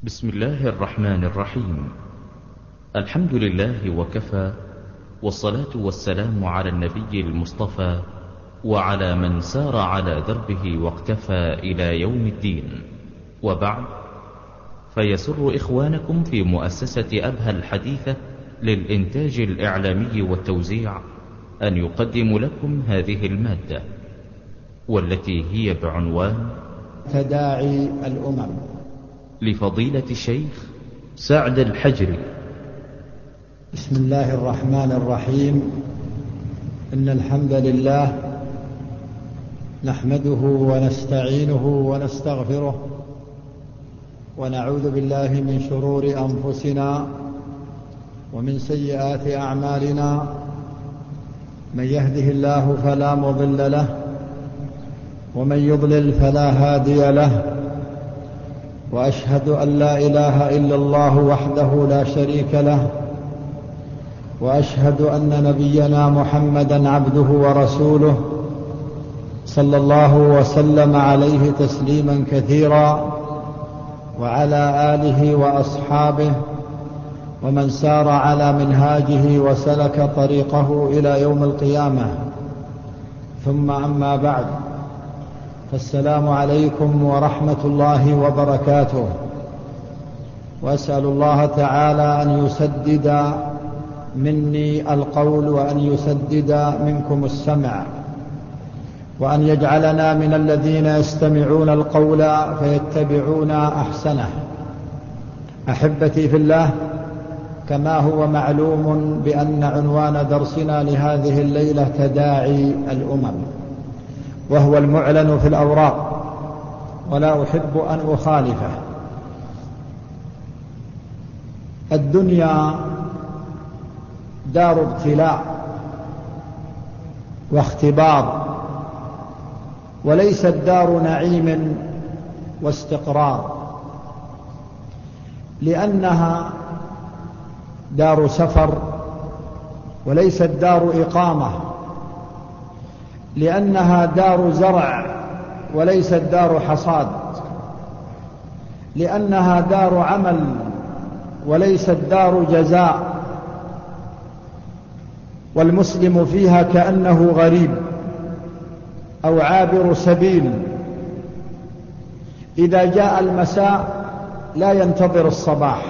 بسم الله الرحمن الرحيم. الحمد لله وكفى، والصلاة والسلام على النبي المصطفى وعلى من سار على دربه واقتفى إلى يوم الدين، وبعد، فيسر إخوانكم في مؤسسة أبهى الحديثة للإنتاج الإعلامي والتوزيع أن يقدم لكم هذه المادة، والتي هي بعنوان تداعي الأمم، لفضيلة الشيخ سعد الحجري. بسم الله الرحمن الرحيم. إن الحمد لله نحمده ونستعينه ونستغفره، ونعوذ بالله من شرور أنفسنا ومن سيئات أعمالنا. من يهده الله فلا مضل له، ومن يضلل فلا هادي له، وأشهد أن لا إله إلا الله وحده لا شريك له، وأشهد أن نبينا محمدا عبده ورسوله صلى الله وسلم عليه تسليما كثيرا، وعلى آله وأصحابه ومن سار على منهاجه وسلك طريقه إلى يوم القيامة. ثم أما بعد، فالسلام عليكم ورحمة الله وبركاته. وأسأل الله تعالى أن يسدد مني القول، وأن يسدد منكم السمع، وأن يجعلنا من الذين يستمعون القول فيتبعون أحسنه. أحبتي في الله، كما هو معلوم بأن عنوان درسنا لهذه الليلة تداعي الأمم، وهو المعلن في الأوراق، ولا أحب أن أخالفه. الدنيا دار ابتلاء واختبار، وليست دار نعيم واستقرار، لأنها دار سفر وليست دار إقامة، لأنها دار زرع وليست دار حصاد، لأنها دار عمل وليست دار جزاء، والمسلم فيها كأنه غريب أو عابر سبيل. إذا جاء المساء لا ينتظر الصباح،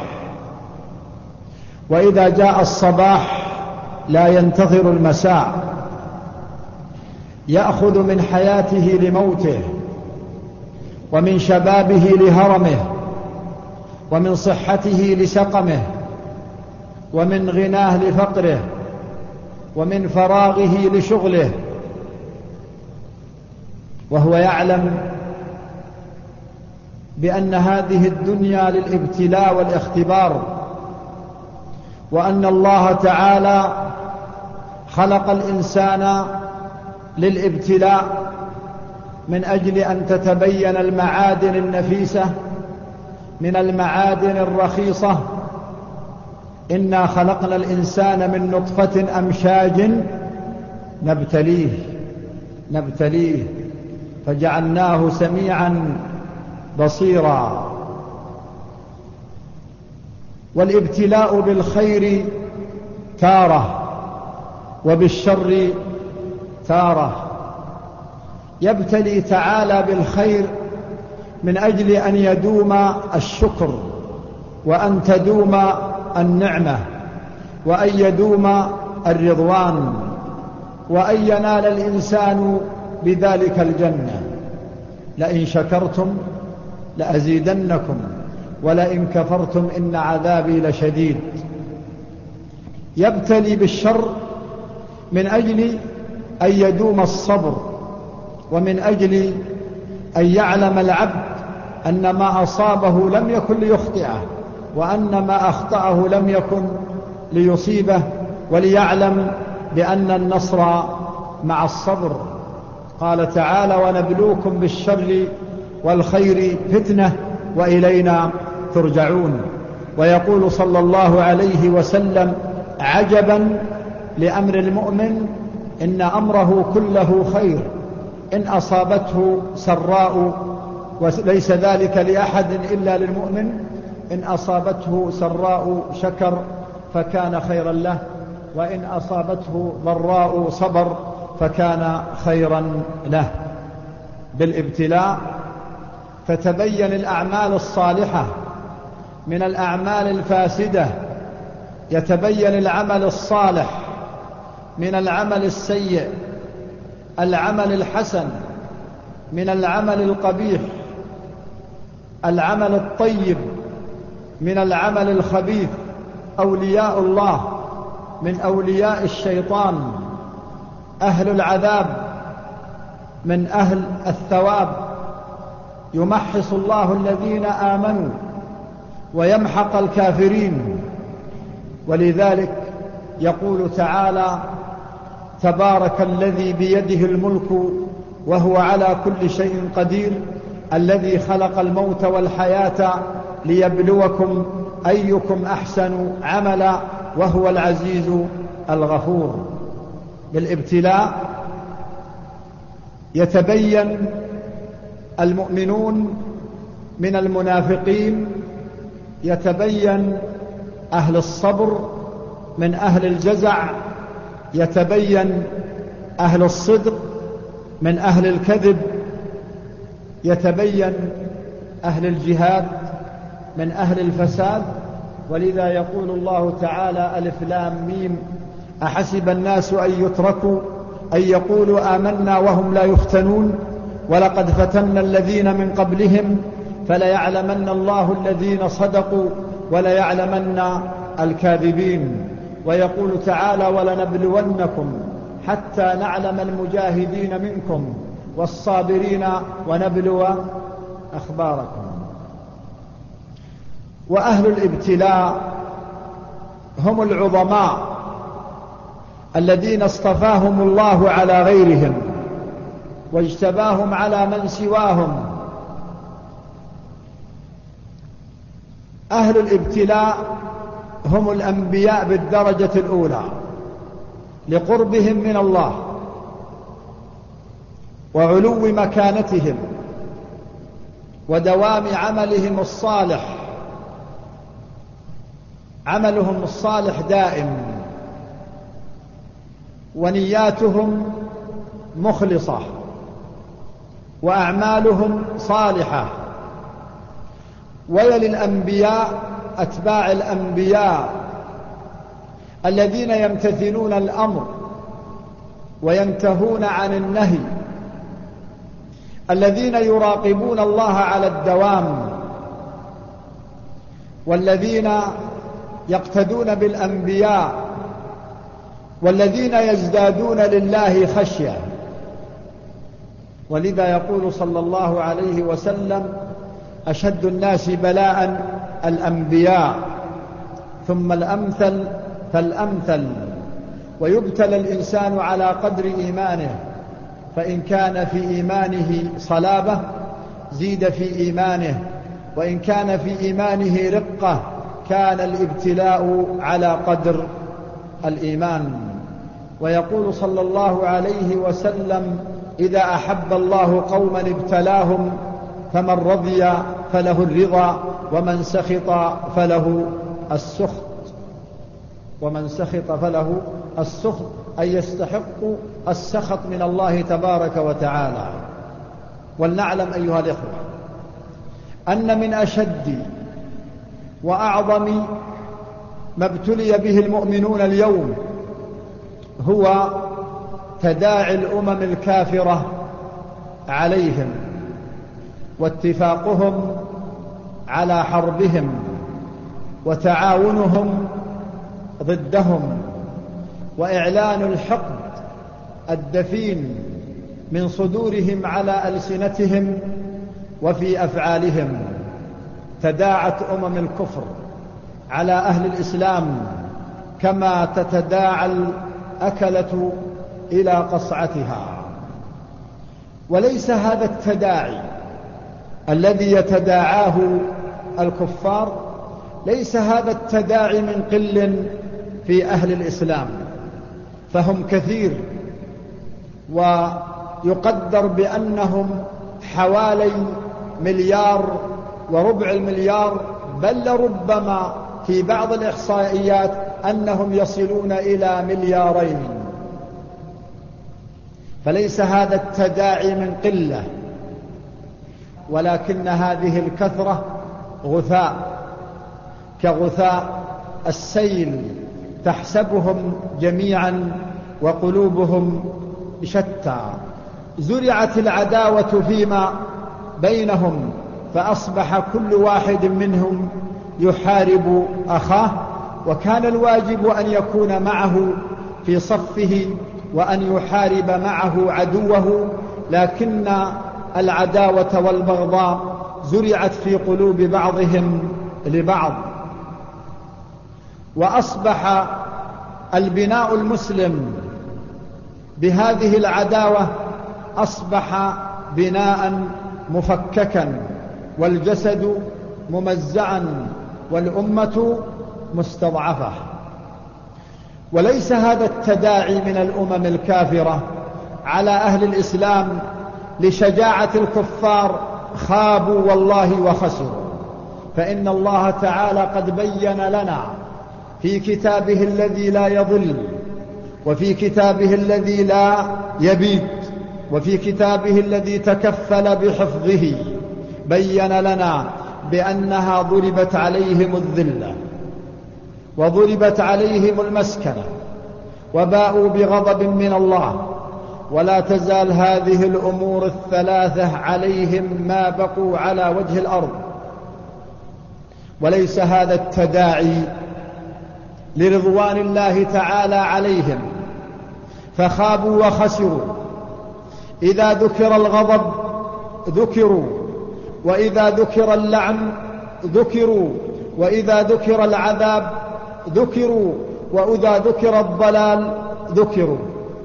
وإذا جاء الصباح لا ينتظر المساء. يأخذ من حياته لموته، ومن شبابه لهرمه، ومن صحته لسقمه، ومن غناه لفقره، ومن فراغه لشغله، وهو يعلم بأن هذه الدنيا للابتلاء والاختبار، وأن الله تعالى خلق الإنسان للابتلاء من أجل أن تتبين المعادن النفيسة من المعادن الرخيصة. إنا خلقنا الإنسان من نطفة أمشاج نبتليه فجعلناه سميعا بصيرا. والابتلاء بالخير تارة، وبالشر تارة. يبتلي تعالى بالخير من أجل أن يدوم الشكر، وأن تدوم النعمة، وأن يدوم الرضوان، وأن ينال الإنسان بذلك الجنة. لئن شكرتم لأزيدنكم، ولئن كفرتم إن عذابي لشديد. يبتلي بالشر من أجل أن يدوم الصبر، ومن أجل أن يعلم العبد أن ما أصابه لم يكن ليخطئه، وأن ما أخطأه لم يكن ليصيبه، وليعلم بأن النصر مع الصبر. قال تعالى: ونبلوكم بالشر والخير فتنة وإلينا ترجعون. ويقول صلى الله عليه وسلم: عجبا لأمر المؤمن، إن أمره كله خير، إن أصابته سراء وليس ذلك لأحد إلا للمؤمن، إن أصابته سراء شكر فكان خيرا له، وإن أصابته ضراء صبر فكان خيرا له. بالابتلاء تتبين الأعمال الصالحة من الأعمال الفاسدة، يتبين العمل الصالح من العمل السيء، العمل الحسن من العمل القبيح، العمل الطيب من العمل الخبيث، أولياء الله من أولياء الشيطان، أهل العذاب من أهل الثواب. يمحص الله الذين آمنوا ويمحق الكافرين. ولذلك يقول تعالى: تبارك الذي بيده الملك وهو على كل شيء قدير، الذي خلق الموت والحياة ليبلوكم أيكم أحسن عملا وهو العزيز الغفور. بالابتلاء يتبين المؤمنون من المنافقين، يتبين أهل الصبر من أهل الجزع، يتبين أهل الصدق من أهل الكذب، يتبين أهل الجهاد من أهل الفساد. ولذا يقول الله تعالى: ألف لام ميم أحسب الناس أن يتركوا أن يقولوا آمنا وهم لا يفتنون ولقد فتنا الذين من قبلهم فليعلمن الله الذين صدقوا وليعلمن الكاذبين. ويقول تعالى: ولنبلونكم حتى نعلم المجاهدين منكم والصابرين ونبلو أخباركم. وأهل الابتلاء هم العظماء الذين اصطفاهم الله على غيرهم واجتباهم على من سواهم. أهل الابتلاء هم الأنبياء بالدرجة الأولى لقربهم من الله وعلو مكانتهم ودوام عملهم الصالح. عملهم الصالح دائم ونياتهم مخلصة وأعمالهم صالحة. ويلي الأنبياء أتباع الأنبياء الذين يمتثلون الأمر وينتهون عن النهي، الذين يراقبون الله على الدوام، والذين يقتدون بالأنبياء، والذين يزدادون لله خشية. ولذا يقول صلى الله عليه وسلم: أشد الناس بلاء الأنبياء ثم الأمثل فالأمثل. ويبتلى الإنسان على قدر إيمانه، فإن كان في إيمانه صلابة زيد في إيمانه، وإن كان في إيمانه رقة كان الابتلاء على قدر الإيمان. ويقول صلى الله عليه وسلم: إذا أحب الله قوما ابتلاهم فمن رضي فله الرضا ومن سخط فله السخط. ومن سخط فله السخط أي يستحق السخط من الله تبارك وتعالى. ولنعلم أيها الإخوة أن من أشد وأعظم ما ابتلي به المؤمنون اليوم هو تداعي الأمم الكافرة عليهم واتفاقهم على حربهم وتعاونهم ضدهم وإعلان الحقد الدفين من صدورهم على ألسنتهم وفي أفعالهم. تداعت أمم الكفر على أهل الإسلام كما تتداعى الأكلة إلى قصعتها. وليس هذا التداعي الذي يتداعاه الكفار، ليس هذا التداعي من قل في أهل الإسلام، فهم كثير، ويقدر بأنهم حوالي 1.25 مليار بل لربما في بعض الإحصائيات أنهم يصلون إلى 2 مليار. فليس هذا التداعي من قلة، ولكن هذه الكثرة غثاء كغثاء السيل، تحسبهم جميعا وقلوبهم شتى. زرعت العداوة فيما بينهم، فأصبح كل واحد منهم يحارب أخاه، وكان الواجب أن يكون معه في صفه وأن يحارب معه عدوه، لكن العداوة والبغضاء زرعت في قلوب بعضهم لبعض. وأصبح البناء المسلم بهذه العداوة أصبح بناء مفككا، والجسد ممزعا، والأمة مستضعفة. وليس هذا التداعي من الأمم الكافرة على أهل الإسلام لشجاعة الكفار، خابوا والله وخسروا، فإن الله تعالى قد بين لنا في كتابه الذي لا يضل، وفي كتابه الذي لا يبيد، وفي كتابه الذي تكفل بحفظه، بين لنا بأنها ضربت عليهم الذلة وضربت عليهم المسكنة وباءوا بغضب من الله، ولا تزال هذه الأمور الثلاثة عليهم ما بقوا على وجه الأرض. وليس هذا التداعي لرضوان الله تعالى عليهم فخابوا وخسروا. إذا ذكر الغضب ذكروا، وإذا ذكر اللعن ذكروا، وإذا ذكر العذاب ذكروا، وإذا ذكر الضلال ذكروا.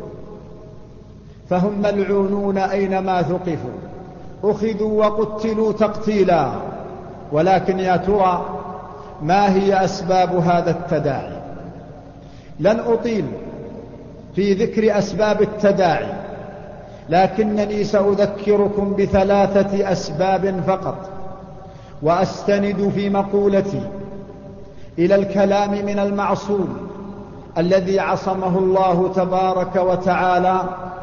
فهم ملعونون أينما ثقفوا، أخذوا وقتلوا تقتيلا. ولكن يا ترى ما هي أسباب هذا التداعي؟ لن أطيل في ذكر أسباب التداعي، لكنني سأذكركم ب3 أسباب فقط، وأستند في مقولتي إلى الكلام من المعصوم الذي عصمه الله تبارك وتعالى،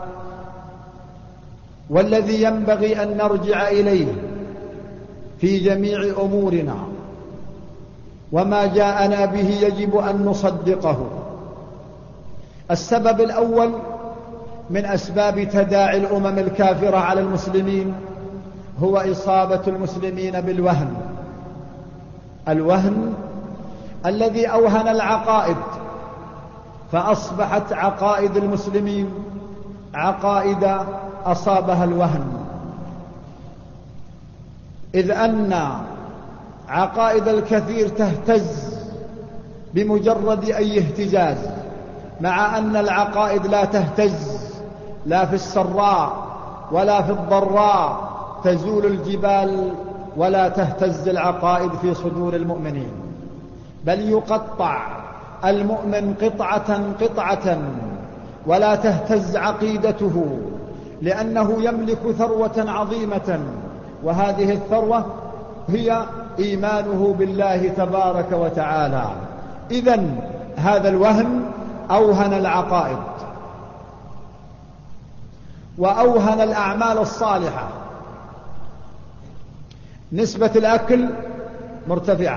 والذي ينبغي أن نرجع إليه في جميع أمورنا، وما جاءنا به يجب أن نصدقه. السبب الأول من أسباب تداعي الأمم الكافرة على المسلمين هو إصابة المسلمين بالوهن، الوهن الذي أوهن العقائد، فأصبحت عقائد المسلمين عقائد أصابها الوهن، إذ أن عقائد الكثير تهتز بمجرد أي اهتزاز، مع أن العقائد لا تهتز لا في السراء ولا في الضراء، تزول الجبال ولا تهتز العقائد في صدور المؤمنين، بل يقطع المؤمن قطعة قطعة ولا تهتز عقيدته، لأنه يملك ثروة عظيمة، وهذه الثروة هي إيمانه بالله تبارك وتعالى. إذن هذا الوهن أوهن العقائد وأوهن الأعمال الصالحة. نسبة الأكل مرتفعة،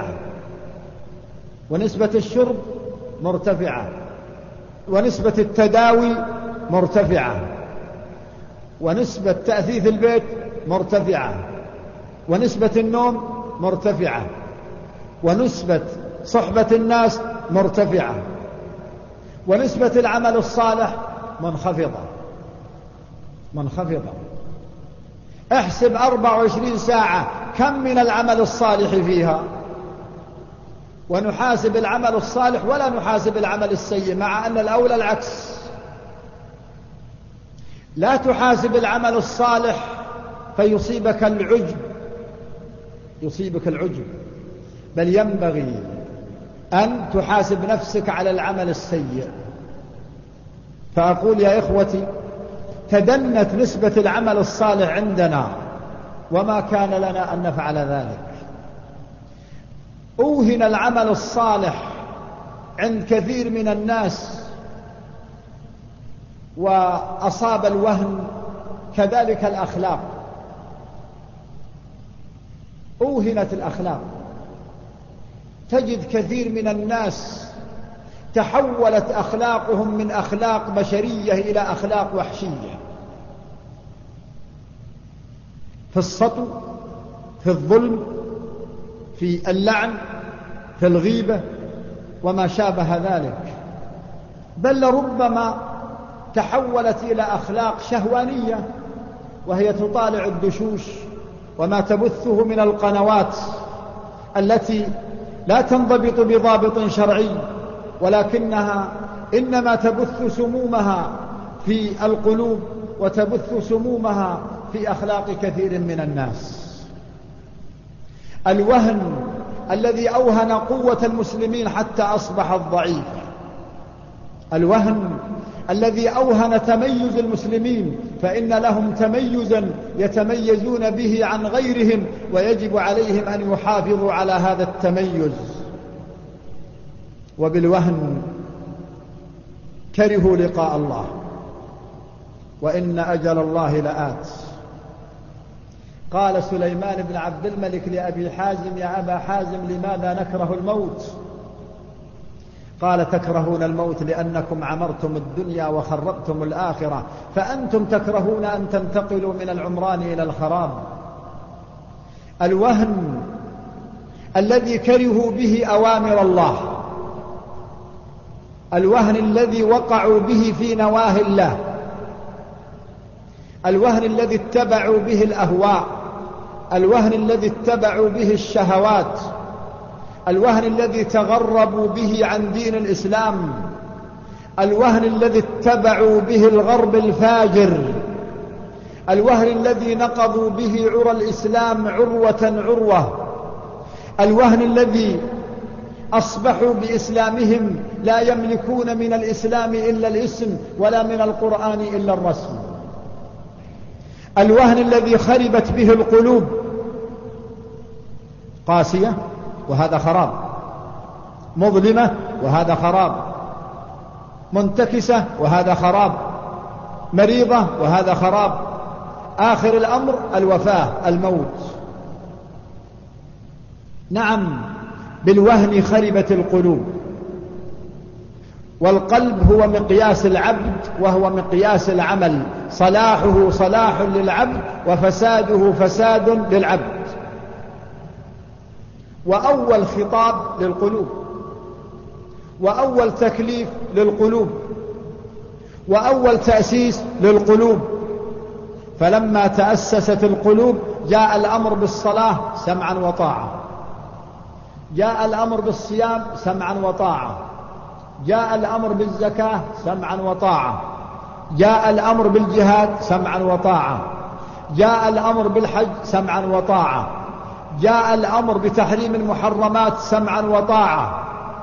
ونسبة الشرب مرتفعة، ونسبة التداوي مرتفعة، ونسبة تأثيث البيت مرتفعة، ونسبة النوم مرتفعة، ونسبة صحبة الناس مرتفعة، ونسبة العمل الصالح منخفضة. احسب 24 ساعة كم من العمل الصالح فيها، ونحاسب العمل الصالح ولا نحاسب العمل السيء، مع أن الأولى العكس. لا تحاسب العمل الصالح فيصيبك العجب، بل ينبغي أن تحاسب نفسك على العمل السيء. فأقول يا إخوتي، تدنت نسبة العمل الصالح عندنا، وما كان لنا أن نفعل ذلك. أوهن العمل الصالح عند كثير من الناس، وأصاب الوهن كذلك الأخلاق، أوهنت الأخلاق. تجد كثير من الناس تحولت أخلاقهم من أخلاق بشرية إلى أخلاق وحشية، في السطو، في الظلم، في اللعن، في الغيبة وما شابه ذلك، بل ربما تحولت إلى أخلاق شهوانية، وهي تطالع الدشوش وما تبثه من القنوات التي لا تنضبط بضابط شرعي، ولكنها إنما تبث سمومها في القلوب وتبث سمومها في أخلاق كثير من الناس. الوهن الذي أوهن قوة المسلمين حتى أصبحت ضعيفة، الوهن الذي أوهن تميز المسلمين، فإن لهم تميزا يتميزون به عن غيرهم، ويجب عليهم أن يحافظوا على هذا التميز. وبالوهن كرهوا لقاء الله، وإن أجل الله لآت. قال سليمان بن عبد الملك لأبي حازم: يا أبا حازم، لماذا نكره الموت؟ قال: تكرهون الموت لأنكم عمرتم الدنيا وخربتم الآخرة، فأنتم تكرهون أن تنتقلوا من العمران إلى الخراب. الوهن الذي كرهوا به أوامر الله، الوهن الذي وقعوا به في نواهي الله، الوهن الذي اتبعوا به الأهواء، الوهن الذي اتبعوا به الشهوات، الوهن الذي تغربوا به عن دين الإسلام، الوهن الذي اتبعوا به الغرب الفاجر، الوهن الذي نقضوا به عرى الإسلام عروة عروة، الوهن الذي أصبحوا بإسلامهم لا يملكون من الإسلام إلا الاسم ولا من القرآن إلا الرسم، الوهن الذي خربت به القلوب، قاسية وهذا خراب، مظلمة وهذا خراب، منتكسة وهذا خراب، مريضة وهذا خراب، آخر الأمر الوفاة، الموت. نعم، بالوهن خربت القلوب، والقلب هو مقياس العبد وهو مقياس العمل، صلاحه صلاح للعبد وفساده فساد للعبد. وأول خطاب للقلوب، وأول تكليف للقلوب، وأول تأسيس للقلوب. فلما تأسست القلوب جاء الأمر بالصلاة سمعا وطاعة، جاء الأمر بالصيام سمعا وطاعة، جاء الأمر بالزكاة سمعا وطاعة، جاء الأمر بالجهاد سمعا وطاعة، جاء الأمر بالحج سمعا وطاعة، جاء الأمر بتحريم المحرمات سمعا وطاعة.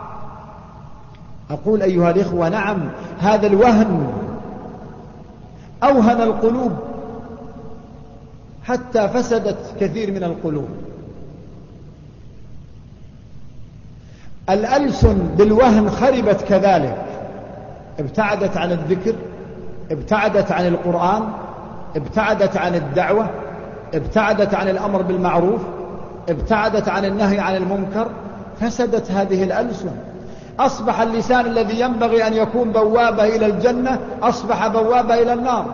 أقول أيها الإخوة، نعم، هذا الوهن أوهن القلوب حتى فسدت كثير من القلوب. الألسن بالوهن خربت كذلك، ابتعدت عن الذكر، ابتعدت عن القرآن، ابتعدت عن الدعوة، ابتعدت عن الأمر بالمعروف، ابتعدت عن النهي عن المنكر، فسدت هذه الألسن. أصبح اللسان الذي ينبغي أن يكون بوابة إلى الجنة أصبح بوابة إلى النار.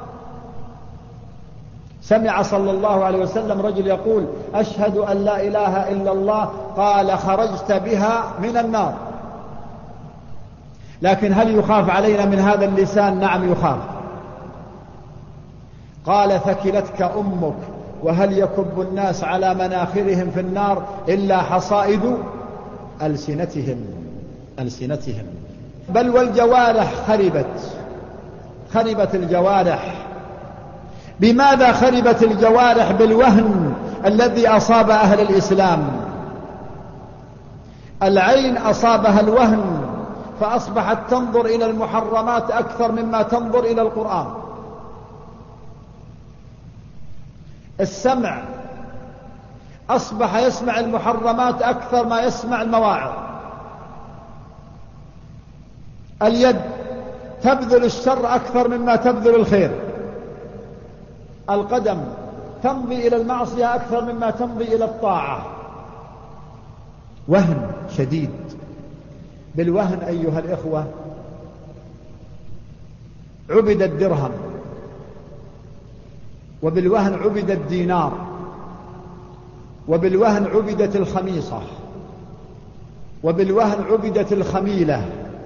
سمع صلى الله عليه وسلم رجل يقول: أشهد أن لا إله إلا الله، قال: خرجت بها من النار. لكن هل يخاف علينا من هذا اللسان؟ نعم يخاف. قال: ثكلتك أمك، وهل يكب الناس على مناخرهم في النار إلا حصائد ألسنتهم. بل والجوارح خربت الجوارح. بماذا خربت الجوارح؟ بالوهن الذي أصاب أهل الإسلام. العين أصابها الوهن فأصبحت تنظر إلى المحرمات أكثر مما تنظر إلى القرآن. السمع أصبح يسمع المحرمات أكثر ما يسمع المواعظ. اليد تبذل الشر أكثر مما تبذل الخير. القدم تمضي إلى المعصية أكثر مما تمضي إلى الطاعة. وهن شديد. بالوهن أيها الإخوة عبد الدرهم، وبالوهن عبد الدينار، وبالوهن عبدت الخميصة، وبالوهن عبدت الخميلة،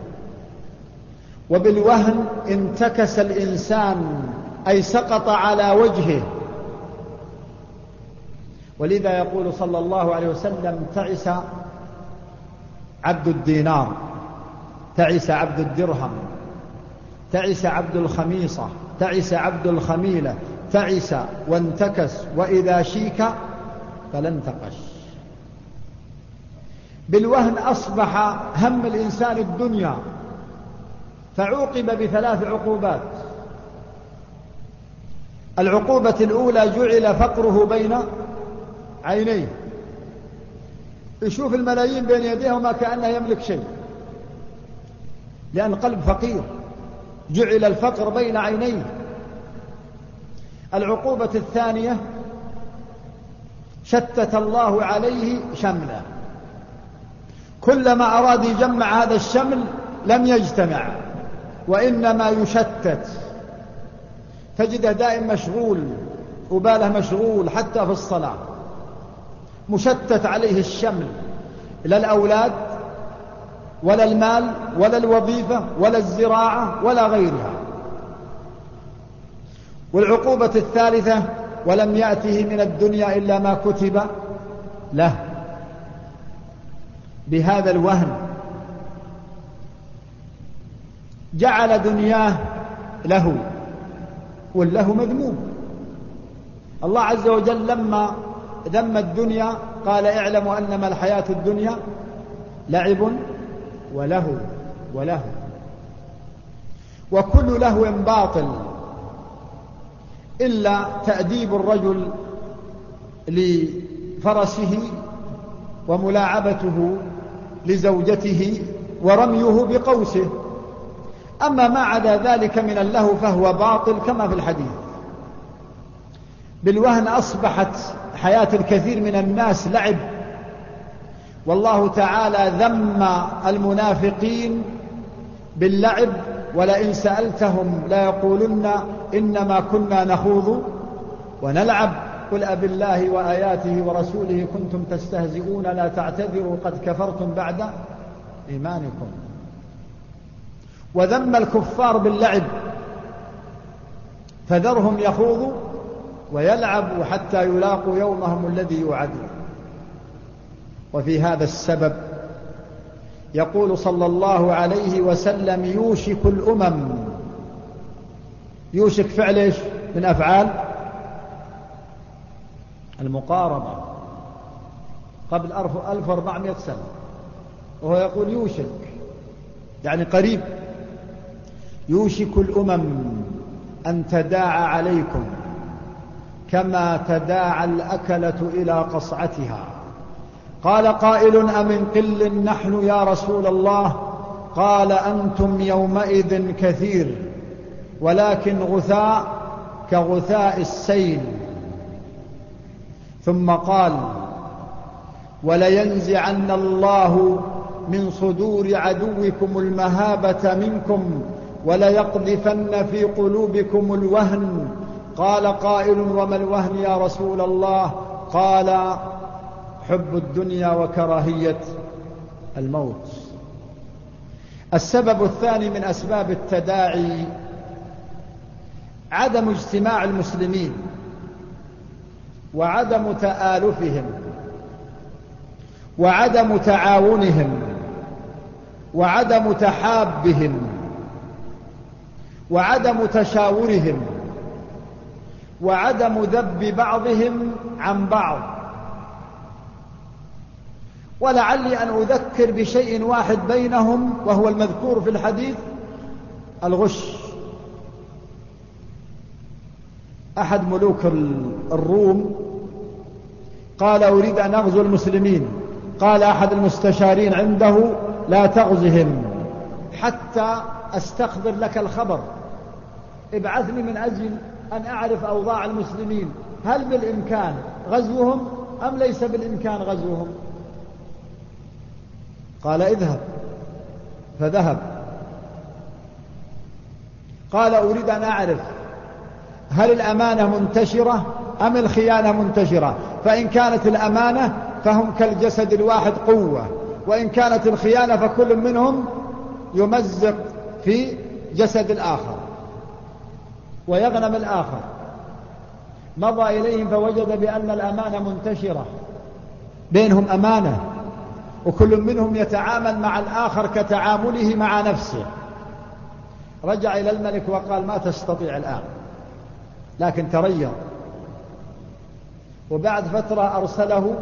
وبالوهن انتكس الإنسان أي سقط على وجهه. ولذا يقول صلى الله عليه وسلم: تعس عبد الدينار، تعس عبد الدرهم، تعس عبد الخميصة، تعس عبد الخميلة، تعس وانتكس، وإذا شيك فلانتقش. بالوهن أصبح هم الإنسان الدنيا، فعوقب بثلاث عقوبات. العقوبة الأولى: جعل فقره بين عينيه، يشوف الملايين بين يديه وما كأنه يملك شيء، لأن قلب فقير. جعل الفقر بين عينيه. العقوبة الثانية: شتت الله عليه شمله، كلما أراد يجمع هذا الشمل لم يجتمع، وإنما يشتت. تجده دائم مشغول، وباله مشغول حتى في الصلاة، مشتت عليه الشمل، لا الأولاد ولا المال ولا الوظيفة ولا الزراعة ولا غيرها. والعقوبة الثالثة: ولم يأته من الدنيا إلا ما كتب له. بهذا الوهن جعل دنياه له، والله مذموم. الله عز وجل لما ذم الدنيا قال: اعلموا أنما الحياة الدنيا لعب وله، وكل لهو باطل إلا تأديب الرجل لفرسه، وملاعبته لزوجته، ورميه بقوسه. أما ما عدا ذلك من اللهو فهو باطل كما في الحديث. بالوهن أصبحت حياة الكثير من الناس لعب، والله تعالى ذم المنافقين باللعب: ولئن سألتهم ليقولن إنما كنا نخوض ونلعب قل أبالله وآياته ورسوله كنتم تستهزئون لا تعتذروا قد كفرتم بعد إيمانكم. وذم الكفار باللعب: فذرهم يخوضوا ويلعبوا حتى يلاقوا يومهم الذي يوعدون. وفي هذا السبب يقول صلى الله عليه وسلم: يوشك الأمم. يوشك فعل إيش من أفعال المقاربة قبل 1400 سنة، وهو يقول يوشك يعني قريب. يوشك الأمم أن تداعى عليكم كما تداعى الأكلة إلى قصعتها. قال قائل: أمن قل نحن يا رسول الله؟ قال: أنتم يومئذ كثير، ولكن غثاء كغثاء السيل. ثم قال: ولينزعن الله من صدور عدوكم المهابة منكم وليقذفن في قلوبكم الوهن. قال قائل: وما الوهن يا رسول الله؟ قال: حب الدنيا وكراهية الموت. السبب الثاني من أسباب التداعي عدم اجتماع المسلمين، وعدم تآلفهم، وعدم تعاونهم، وعدم تحابهم، وعدم تشاورهم، وعدم ذب بعضهم عن بعض. ولعلي أن أذكر بشيء واحد بينهم وهو المذكور في الحديث: الغش. أحد ملوك الروم قال أريد أن أغزو المسلمين. قال أحد المستشارين عنده لا تغزهم حتى أستخبر لك الخبر، ابعثني من أجل أن أعرف أوضاع المسلمين، هل بالإمكان غزوهم أم ليس بالإمكان غزوهم؟ قال اذهب، فذهب. قال أريد أن أعرف هل الأمانة منتشرة أم الخيانة منتشرة، فإن كانت الأمانة فهم كالجسد الواحد قوة، وإن كانت الخيانة فكل منهم يمزق في جسد الآخر ويغنم الآخر. مضى إليهم فوجد بأن الأمانة منتشرة، بينهم أمانة، وكل منهم يتعامل مع الآخر كتعامله مع نفسه. رجع إلى الملك وقال ما تستطيع الآن، لكن تريض. وبعد فترة أرسله،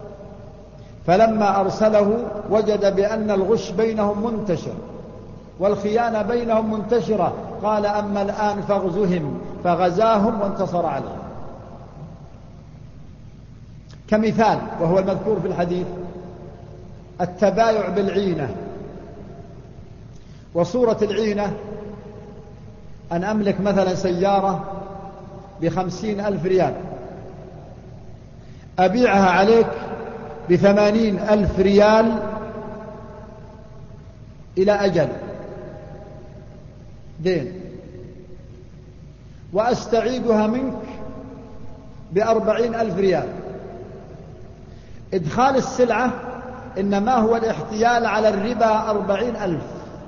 فلما أرسله وجد بأن الغش بينهم منتشر والخيانة بينهم منتشرة. قال أما الآن فاغزهم، فغزاهم وانتصر عليهم. كمثال وهو المذكور في الحديث التبايع بالعينة. وصورة العينة أن أملك مثلا سيارة ب50,000 ريال، أبيعها عليك ب80,000 ريال إلى أجل دين، وأستعيدها منك ب40,000 ريال. إدخال السلعة إنما هو الاحتيال على الربا 40,000،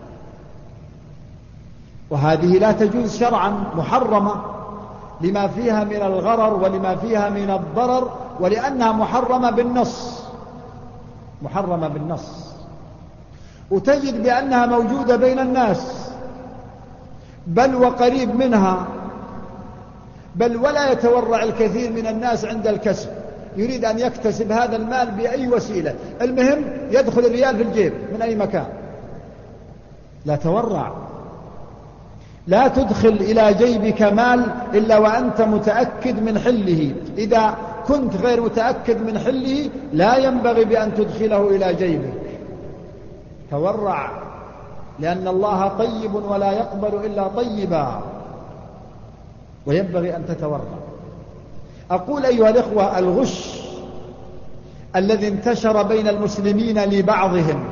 وهذه لا تجوز شرعا، محرمة لما فيها من الغرر ولما فيها من الضرر، ولأنها محرمة بالنص، محرمة بالنص. وتجد بأنها موجودة بين الناس، بل وقريب منها، بل ولا يتورع الكثير من الناس عند الكسب، يريد أن يكتسب هذا المال بأي وسيلة، المهم يدخل الريال في الجيب من أي مكان. لا تورع، لا تدخل إلى جيبك مال إلا وأنت متأكد من حله. إذا كنت غير متأكد من حله لا ينبغي بأن تدخله إلى جيبك. تورع، لأن الله طيب ولا يقبل إلا طيبا، وينبغي أن تتورع. أقول أيها الإخوة، الغش الذي انتشر بين المسلمين لبعضهم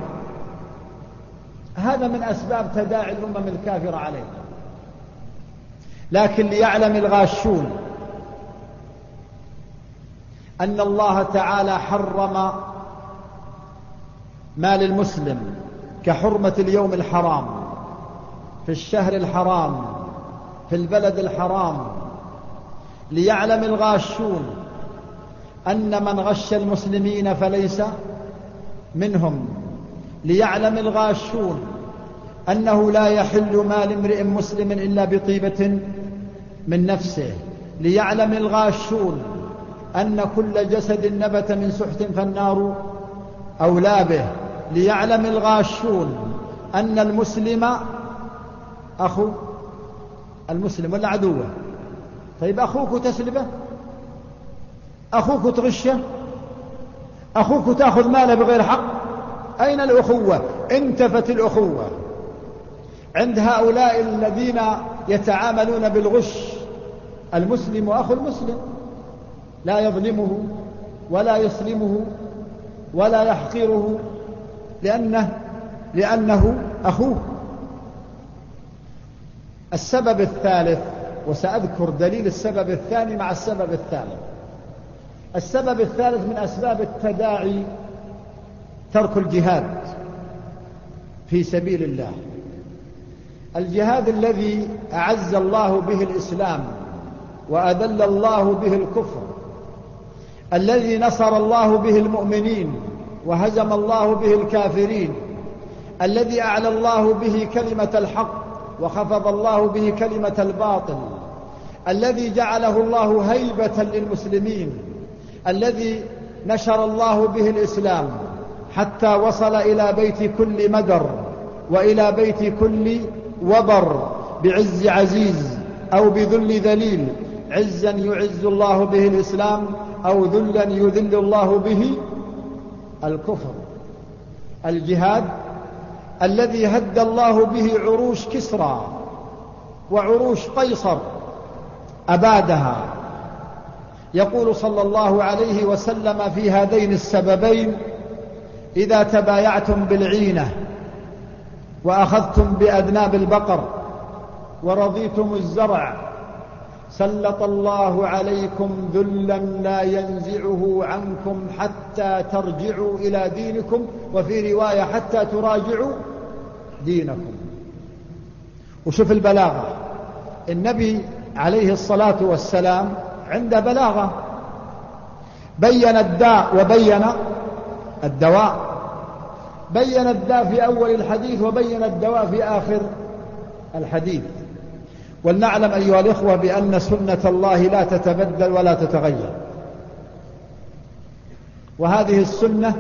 هذا من أسباب تداعي الأمم الكافرة عليه. لكن ليعلم الغاشون أن الله تعالى حرم مال المسلم كحرمة اليوم الحرام، في الشهر الحرام، في البلد الحرام. ليعلم الغاشون أن من غش المسلمين فليس منهم. ليعلم الغاشون أنه لا يحل مال امرئ مسلم إلا بطيبة من نفسه. ليعلم الغاشون أن كل جسد نبت من سحت فالنار أولى به. ليعلم الغاشون أن المسلم أخو المسلم ولا عدوه. طيب أخوك تسلبه، أخوك تغشه، أخوك تأخذ ماله بغير حق، أين الأخوة؟ انتفت الأخوة عند هؤلاء الذين يتعاملون بالغش. المسلم أخو المسلم، لا يظلمه ولا يسلمه ولا يحقره، لأنه أخوه. السبب الثالث، وسأذكر دليل السبب الثاني مع السبب الثالث. السبب الثالث من أسباب التداعي ترك الجهاد في سبيل الله. الجهاد الذي أعز الله به الإسلام وأذل الله به الكفر، الذي نصر الله به المؤمنين وهزم الله به الكافرين، الذي أعلى الله به كلمة الحق وخفض الله به كلمة الباطل، الذي جعله الله هيبة للمسلمين، الذي نشر الله به الإسلام حتى وصل إلى بيت كل مدر وإلى بيت كل وبر، بعز عزيز أو بذل ذليل، عزا يعز الله به الإسلام أو ذلا يذل الله به الكفر. الجهاد الذي هد الله به عروش كسرى وعروش قيصر أبادها. يقول صلى الله عليه وسلم في هذين السببين: إذا تبايعتم بالعينة وأخذتم بأذناب البقر ورضيتم الزرع سلط الله عليكم ذلا لا ينزعه عنكم حتى ترجعوا إلى دينكم، وفي رواية حتى تراجعوا دينكم. وشوف البلاغة، النبي عليه الصلاة والسلام عند بلاغة بين الداء وبين الدواء، بين الداء في أول الحديث وبين الدواء في آخر الحديث. ولنعلم أيها الإخوة بأن سنة الله لا تتبدل ولا تتغير، وهذه السنة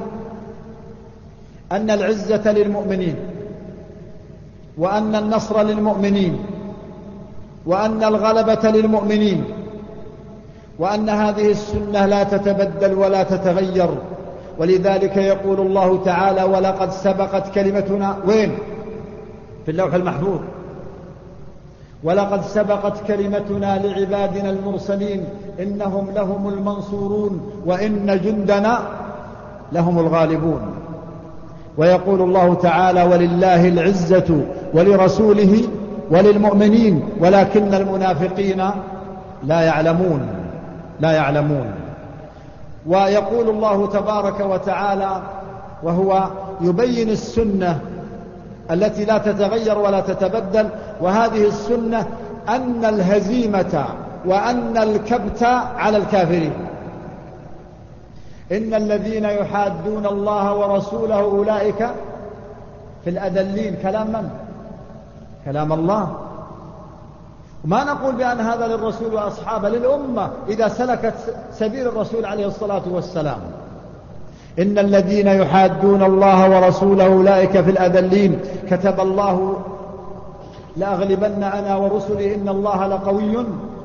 أن العزة للمؤمنين، وأن النصر للمؤمنين، وأن الغلبة للمؤمنين، وأن هذه السنة لا تتبدل ولا تتغير. ولذلك يقول الله تعالى: ولقد سبقت كلمتنا وين؟ في اللوح المحفوظ. ولقد سبقت كلمتنا لعبادنا المرسلين إنهم لهم المنصورون وإن جندنا لهم الغالبون. ويقول الله تعالى: ولله العزة ولرسوله وللمؤمنين ولكن المنافقين لا يعلمون. ويقول الله تبارك وتعالى وهو يبين السنة التي لا تتغير ولا تتبدل، وهذه السنة أن الهزيمة وأن الكبت على الكافرين. إن الذين يحادون الله ورسوله أولئك في الأذلين. كلام من؟ كلام الله. وما نقول بأن هذا للرسول وأصحابه، للأمة إذا سلكت سبيل الرسول عليه الصلاة والسلام. إن الذين يحادون الله ورسوله أولئك في الأذلين. كتب الله: لأغلبن أنا ورسلي إن الله لقوي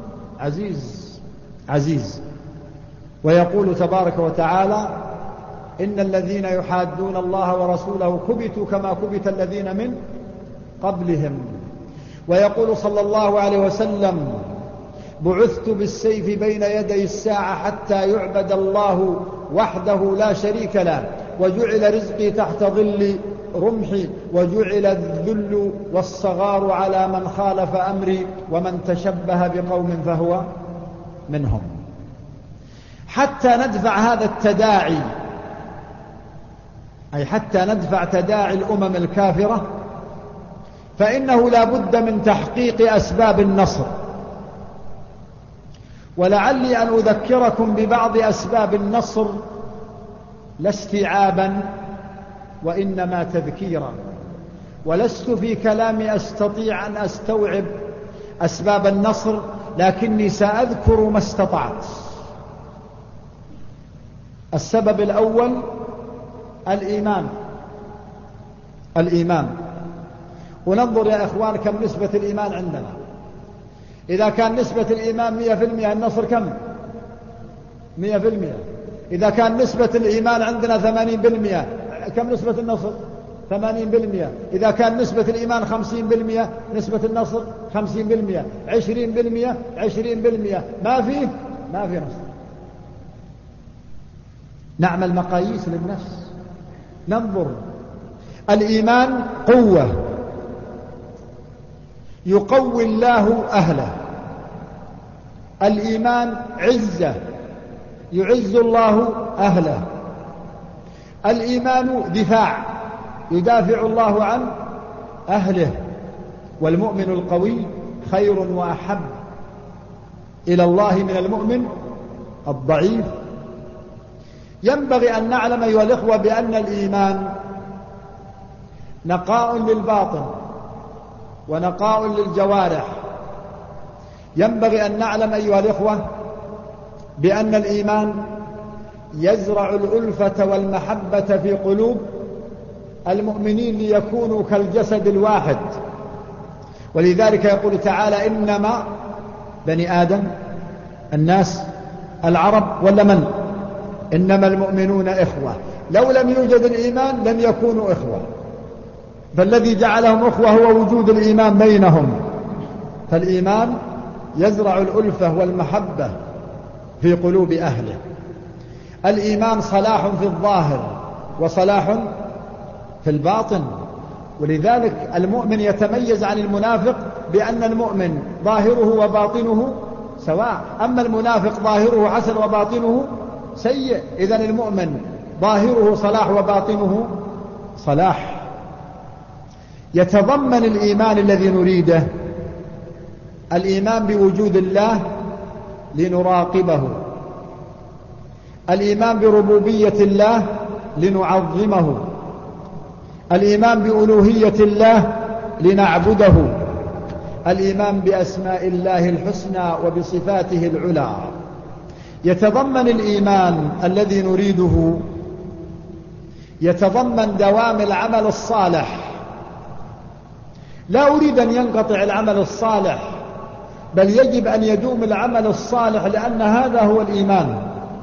عزيز. ويقول تبارك وتعالى: إن الذين يحادون الله ورسوله كبتوا كما كبت الذين من قبلهم. ويقول صلى الله عليه وسلم: بعثت بالسيف بين يدي الساعة حتى يعبد الله وحده لا شريك له، وجعل رزقي تحت ظل رمحي، وجعل الذل والصغار على من خالف أمري، ومن تشبه بقوم فهو منهم. حتى ندفع هذا التداعي، أي حتى ندفع تداعي الأمم الكافرة، فإنه لا بد من تحقيق أسباب النصر. ولعلي أن أذكركم ببعض أسباب النصر لا استيعابا وإنما تذكيرا، ولست في كلامي أستطيع أن أستوعب أسباب النصر، لكني سأذكر ما استطعت. السبب الأول الإيمان. وننظر يا إخوان كم نسبة الإيمان عندنا. إذا كان نسبة الإيمان 100%، النصر كم؟ 100%. إذا كان نسبة الإيمان عندنا 80%، كم نسبة النصر؟ 80%. إذا كان نسبة الإيمان 50%، نسبة النصر 50%. 20%. ما في نصر. نعمل مقاييس للنفس، ننظر. الإيمان قوة يقوي الله أهله. الإيمان عزة يعز الله أهله. الإيمان دفاع يدافع الله عن أهله. والمؤمن القوي خير وأحب إلى الله من المؤمن الضعيف. ينبغي أن نعلم أيها الإخوة بأن الإيمان نقاء للباطن ونقاء للجوارح. ينبغي أن نعلم أيها الإخوة بأن الإيمان يزرع الألفة والمحبة في قلوب المؤمنين ليكونوا كالجسد الواحد. ولذلك يقول تعالى: إنما بني آدم الناس العرب ولا من؟ إنما المؤمنون إخوة. لو لم يوجد الإيمان لم يكونوا إخوة، فالذي جعلهم إخوة هو وجود الإيمان بينهم. فالإيمان يزرع الألفة والمحبة في قلوب أهله. الإيمان صلاح في الظاهر وصلاح في الباطن، ولذلك المؤمن يتميز عن المنافق بأن المؤمن ظاهره وباطنه سواء، أما المنافق ظاهره حسن وباطنه سيء. إذن المؤمن ظاهره صلاح وباطنه صلاح. يتضمن الإيمان الذي نريده الإيمان بوجود الله لنراقبه، الإيمان بربوبية الله لنعظمه، الإيمان بألوهية الله لنعبده، الإيمان بأسماء الله الحسنى وبصفاته العلى. يتضمن الإيمان الذي نريده يتضمن دوام العمل الصالح. لا أريد أن ينقطع العمل الصالح، بل يجب أن يدوم العمل الصالح، لأن هذا هو الإيمان.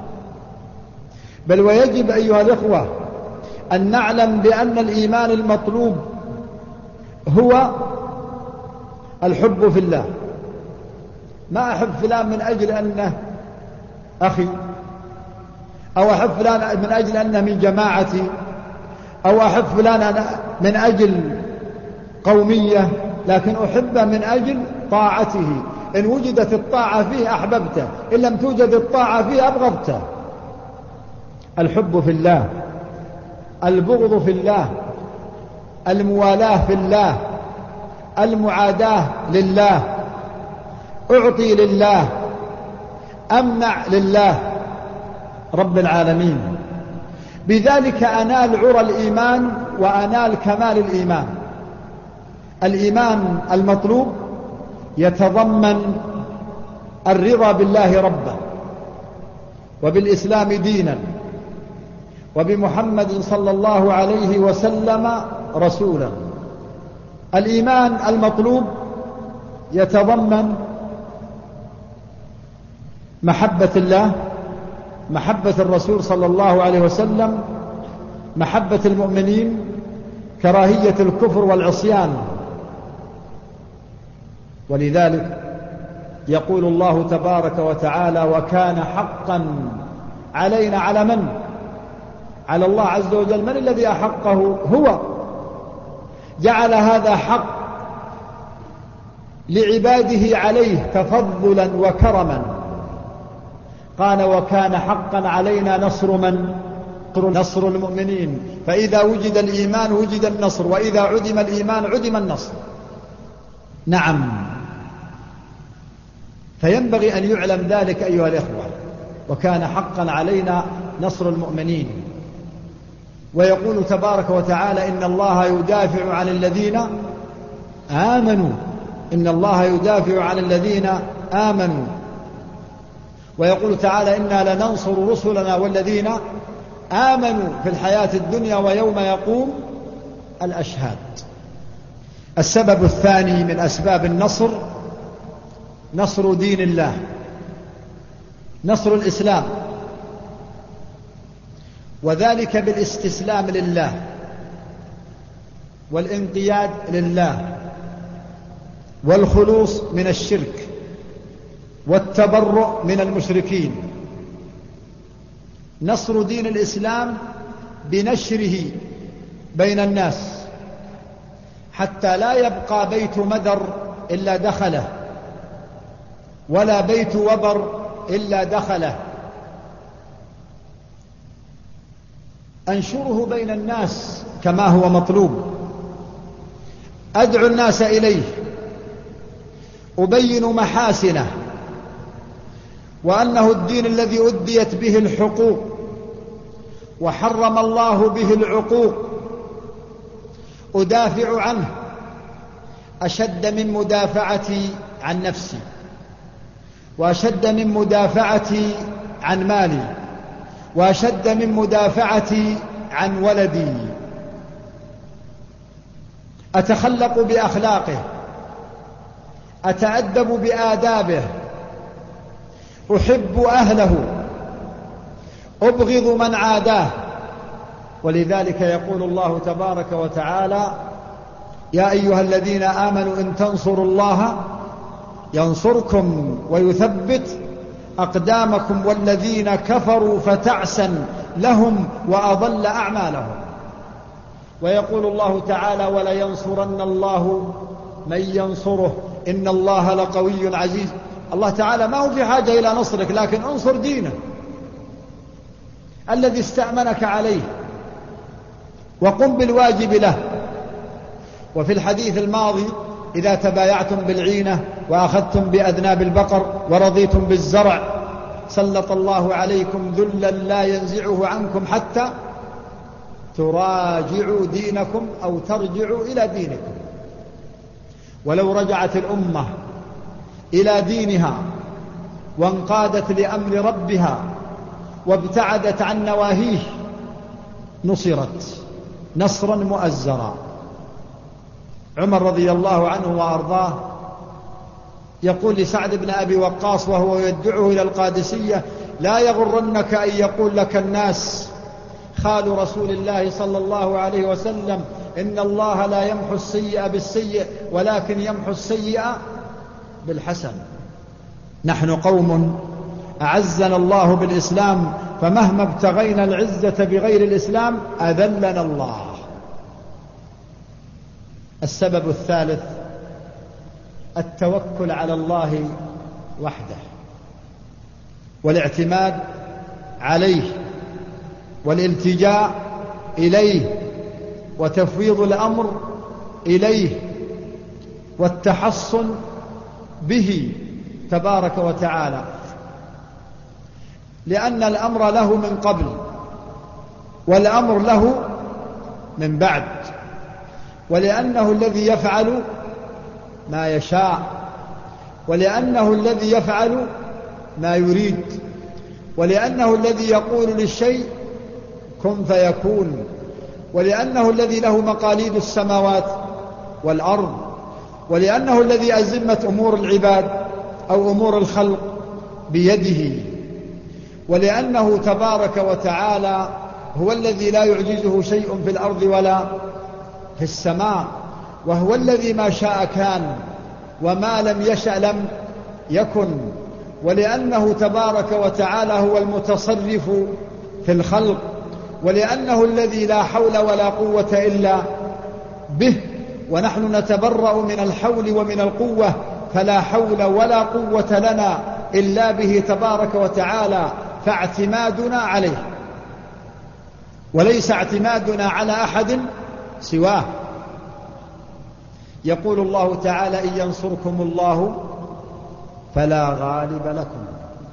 بل ويجب أيها الإخوة أن نعلم بأن الإيمان المطلوب هو الحب في الله. ما أحب فلان من أجل أنه أخي، أو أحب فلان من أجل أنه من جماعتي، أو أحب فلان من أجل قومية، لكن أحبه من أجل طاعته. إن وجدت الطاعة فيه أحببته، إن لم توجد الطاعة فيه أبغضته. الحب في الله، البغض في الله، الموالاة في الله، المعاداة لله، أعطي لله، أمنع لله رب العالمين. بذلك أنال عرى الإيمان وأنال كمال الإيمان. الإيمان المطلوب يتضمن الرضا بالله ربا، وبالإسلام دينا، وبمحمد صلى الله عليه وسلم رسولا. الإيمان المطلوب يتضمن محبة الله، محبة الرسول صلى الله عليه وسلم، محبة المؤمنين، كراهية الكفر والعصيان. ولذلك يقول الله تبارك وتعالى: وكان حقا علينا. على من؟ على الله عز وجل. من الذي أحقه؟ هو. جعل هذا حق لعباده عليه تفضلا وكرما. قال: وكان حقا علينا نصر من؟ نصر المؤمنين. فإذا وجد الإيمان وجد النصر، وإذا عدم الإيمان عدم النصر. نعم، فينبغي أن يعلم ذلك أيها الإخوة. وكان حقا علينا نصر المؤمنين. ويقول تبارك وتعالى: إن الله يدافع عن الذين آمنوا. إن الله يدافع عن الذين آمنوا. ويقول تعالى: إنا لننصر رسلنا والذين آمنوا في الحياة الدنيا ويوم يقوم الأشهاد. السبب الثاني من أسباب النصر نصر دين الله، نصر الإسلام، وذلك بالاستسلام لله والانقياد لله والخلوص من الشرك والتبرؤ من المشركين. نصر دين الإسلام بنشره بين الناس حتى لا يبقى بيت مدر إلا دخله، ولا بيت وبر إلا دخله. أنشره بين الناس كما هو مطلوب، أدعو الناس إليه، أبين محاسنه، وأنه الدين الذي أديت به الحقوق وحرم الله به العقوق. أدافع عنه أشد من مدافعتي عن نفسي، وأشد من مدافعتي عن مالي، وأشد من مدافعتي عن ولدي. أتخلق بأخلاقه، أتأدب بآدابه، أحب أهله أبغض من عاداه. ولذلك يقول الله تبارك وتعالى: يا أيها الذين آمنوا إن تنصروا الله ينصركم ويثبت أقدامكم والذين كفروا فتعسا لهم وأضل أعمالهم. ويقول الله تعالى: ولينصرن الله من ينصره إن الله لقوي عزيز. الله تعالى ما هو في حاجة إلى نصرك، لكن انصر دينه الذي استأمنك عليه وقم بالواجب له. وفي الحديث الماضي: إذا تبايعتم بالعينة وأخذتم بأذناب البقر ورضيتم بالزرع سلط الله عليكم ذلا لا ينزعه عنكم حتى تراجعوا دينكم أو ترجعوا إلى دينكم. ولو رجعت الأمة إلى دينها وانقادت لأمر ربها وابتعدت عن نواهيه نصرت نصرا مؤزرا. عمر رضي الله عنه وأرضاه يقول لسعد بن أبي وقاص وهو يدعوه إلى القادسية: لا يغرنك أن يقول لك الناس خال رسول الله صلى الله عليه وسلم إن الله لا يمحو السيئ بالسيئ ولكن يمحو السيئ بالحسن. نحن قوم أعزنا الله بالإسلام، فمهما ابتغينا العزة بغير الإسلام أذلنا الله. السبب الثالث: التوكل على الله وحده والاعتماد عليه والالتجاء إليه وتفويض الأمر إليه والتحصن به تبارك وتعالى، لأن الأمر له من قبل والأمر له من بعد، ولأنه الذي يفعل ما يشاء، ولأنه الذي يفعل ما يريد، ولأنه الذي يقول للشيء كن فيكون، ولأنه الذي له مقاليد السماوات والأرض، ولأنه الذي أزمت أمور العباد أو أمور الخلق بيده، ولأنه تبارك وتعالى هو الذي لا يعجزه شيء في الأرض ولا في السماء، وهو الذي ما شاء كان وما لم يشأ لم يكن، ولأنه تبارك وتعالى هو المتصرف في الخلق، ولأنه الذي لا حول ولا قوة إلا به، ونحن نتبرأ من الحول ومن القوة، فلا حول ولا قوة لنا إلا به تبارك وتعالى، فاعتمادنا عليه وليس اعتمادنا على أحد سواه. يقول الله تعالى: إن ينصركم الله فلا غالب لكم،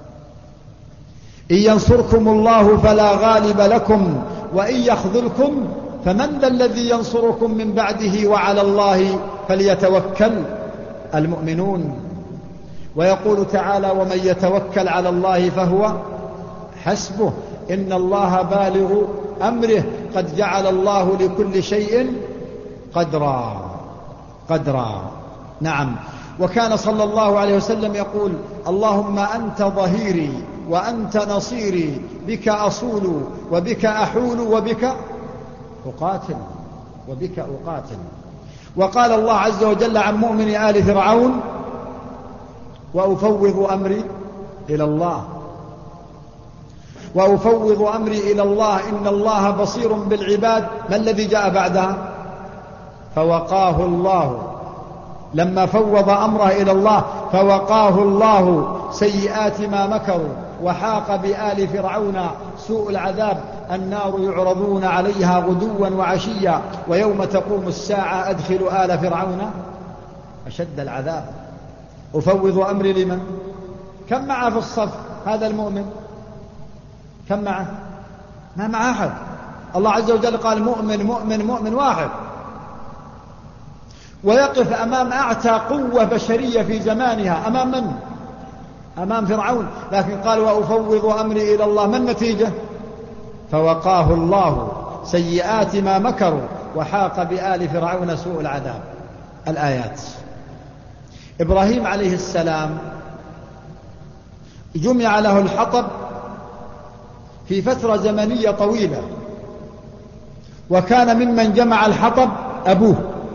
إن ينصركم الله فلا غالب لكم، وإن يخذلكم فمن ذا الذي ينصركم من بعده وعلى الله فليتوكل المؤمنون. ويقول تعالى: ومن يتوكل على الله فهو حسبه إن الله بالغ أمره قد جعل الله لكل شيء قدرا. نعم. وكان صلى الله عليه وسلم يقول: اللهم أنت ظهيري وأنت نصيري، بك أصول وبك أحول وبك أقاتل. وقال الله عز وجل عن مؤمن آل فرعون: وأفوض أمري إلى الله إن الله بصير بالعباد. ما الذي جاء بعدها؟ فوقاه الله، لما فوض أمره إلى الله فوقاه الله سيئات ما مكروا، وحاق بآل فرعون سوء العذاب، النار يعرضون عليها غدوا وعشيا ويوم تقوم الساعة أدخلوا آل فرعون أشد العذاب. أفوض أمري لمن؟ كم معه في الصف هذا المؤمن؟ كم معه؟ ما معه أحد. الله عز وجل قال: مؤمن واحد، ويقف أمام أعتى قوة بشرية في زمانها. أمام من؟ أمام فرعون. لكن قال: وأفوض أمري إلى الله. ما النتيجة؟ فوقاه الله سيئات ما مكروا وحاق بآل فرعون سوء العذاب. الآيات. إبراهيم عليه السلام جمع له الحطب في فترة زمنية طويلة، وكان ممن جمع الحطب أبوه.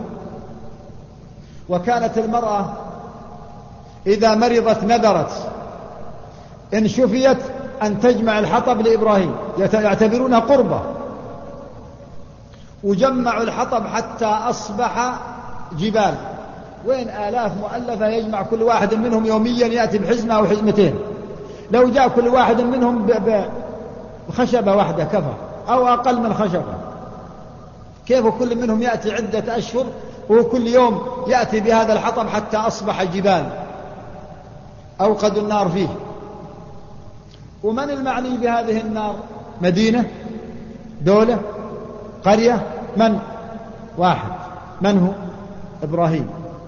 وكانت المرأة إذا مرضت نذرت إن شفيت أن تجمع الحطب لإبراهيم، يعتبرونها قربة. وجمعوا الحطب حتى أصبح جبال، وين آلاف مؤلفة يجمع كل واحد منهم يوميا يأتي بحزمة أو حزمتين. لو جاء كل واحد منهم بخشبة واحدة كفى، أو أقل من خشبة. كيف كل منهم يأتي عدة أشهر وكل يوم يأتي بهذا الحطب حتى أصبح جبال أوقدوا النار فيه. ومن المعني بهذه النار؟ مدينة، دولة، قرية؟ من؟ واحد. من هو؟ إبراهيم.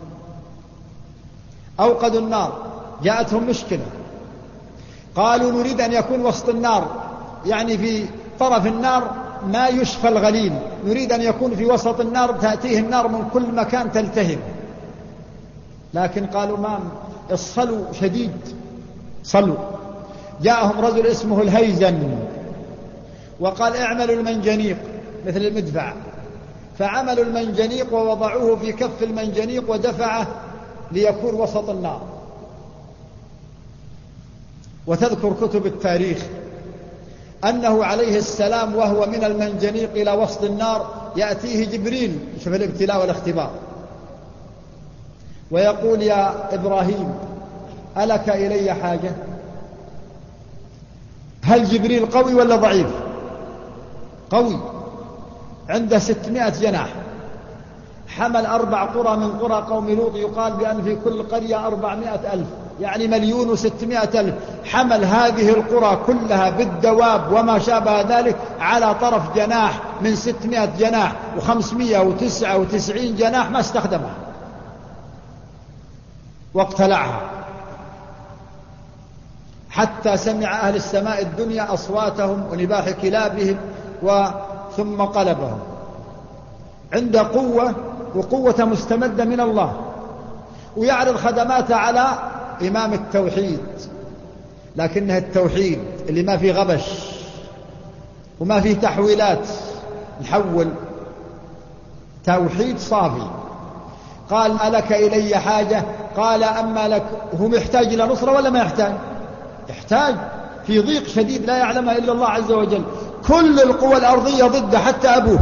أوقدوا النار، جاءتهم مشكلة، قالوا نريد أن يكون وسط النار، يعني في طرف النار ما يشفى الغليل، نريد أن يكون في وسط النار تأتيه النار من كل مكان تلتهب. لكن قالوا ما الصلو شديد، صلوا. جاءهم رجل اسمه الهيزن وقال اعملوا المنجنيق مثل المدفع، فعملوا المنجنيق ووضعوه في كف المنجنيق ودفعه ليكون وسط النار. وتذكر كتب التاريخ أنه عليه السلام وهو من المنجنيق إلى وسط النار يأتيه جبريل، شوف الابتلاء والاختبار، ويقول يا إبراهيم ألك إلي حاجة؟ هل جبريل قوي ولا ضعيف؟ قوي، عنده 600 جناح، حمل 4 قرى من قرى قوم لوط، يقال بأن في كل قرية 400,000، يعني 1,600,000. حمل هذه القرى كلها بالدواب وما شابه ذلك على طرف جناح من 600 جناح، و599 جناح ما استخدمها واقتلعها، حتى سمع أهل السماء الدنيا أصواتهم ونباح كلابهم ثم قلبهم. عنده قوة، وقوة مستمدة من الله، ويعرض خدماته على إمام التوحيد، لكنها التوحيد اللي ما فيه غبش وما فيه تحويلات نحول، توحيد صافي. قال ألك إلي حاجة؟ قال أما لك. هو محتاج إلى نصرة ولا ما يحتاج؟ يحتاج، في ضيق شديد لا يعلمها إلا الله عز وجل، كل القوى الأرضية ضده حتى أبوه.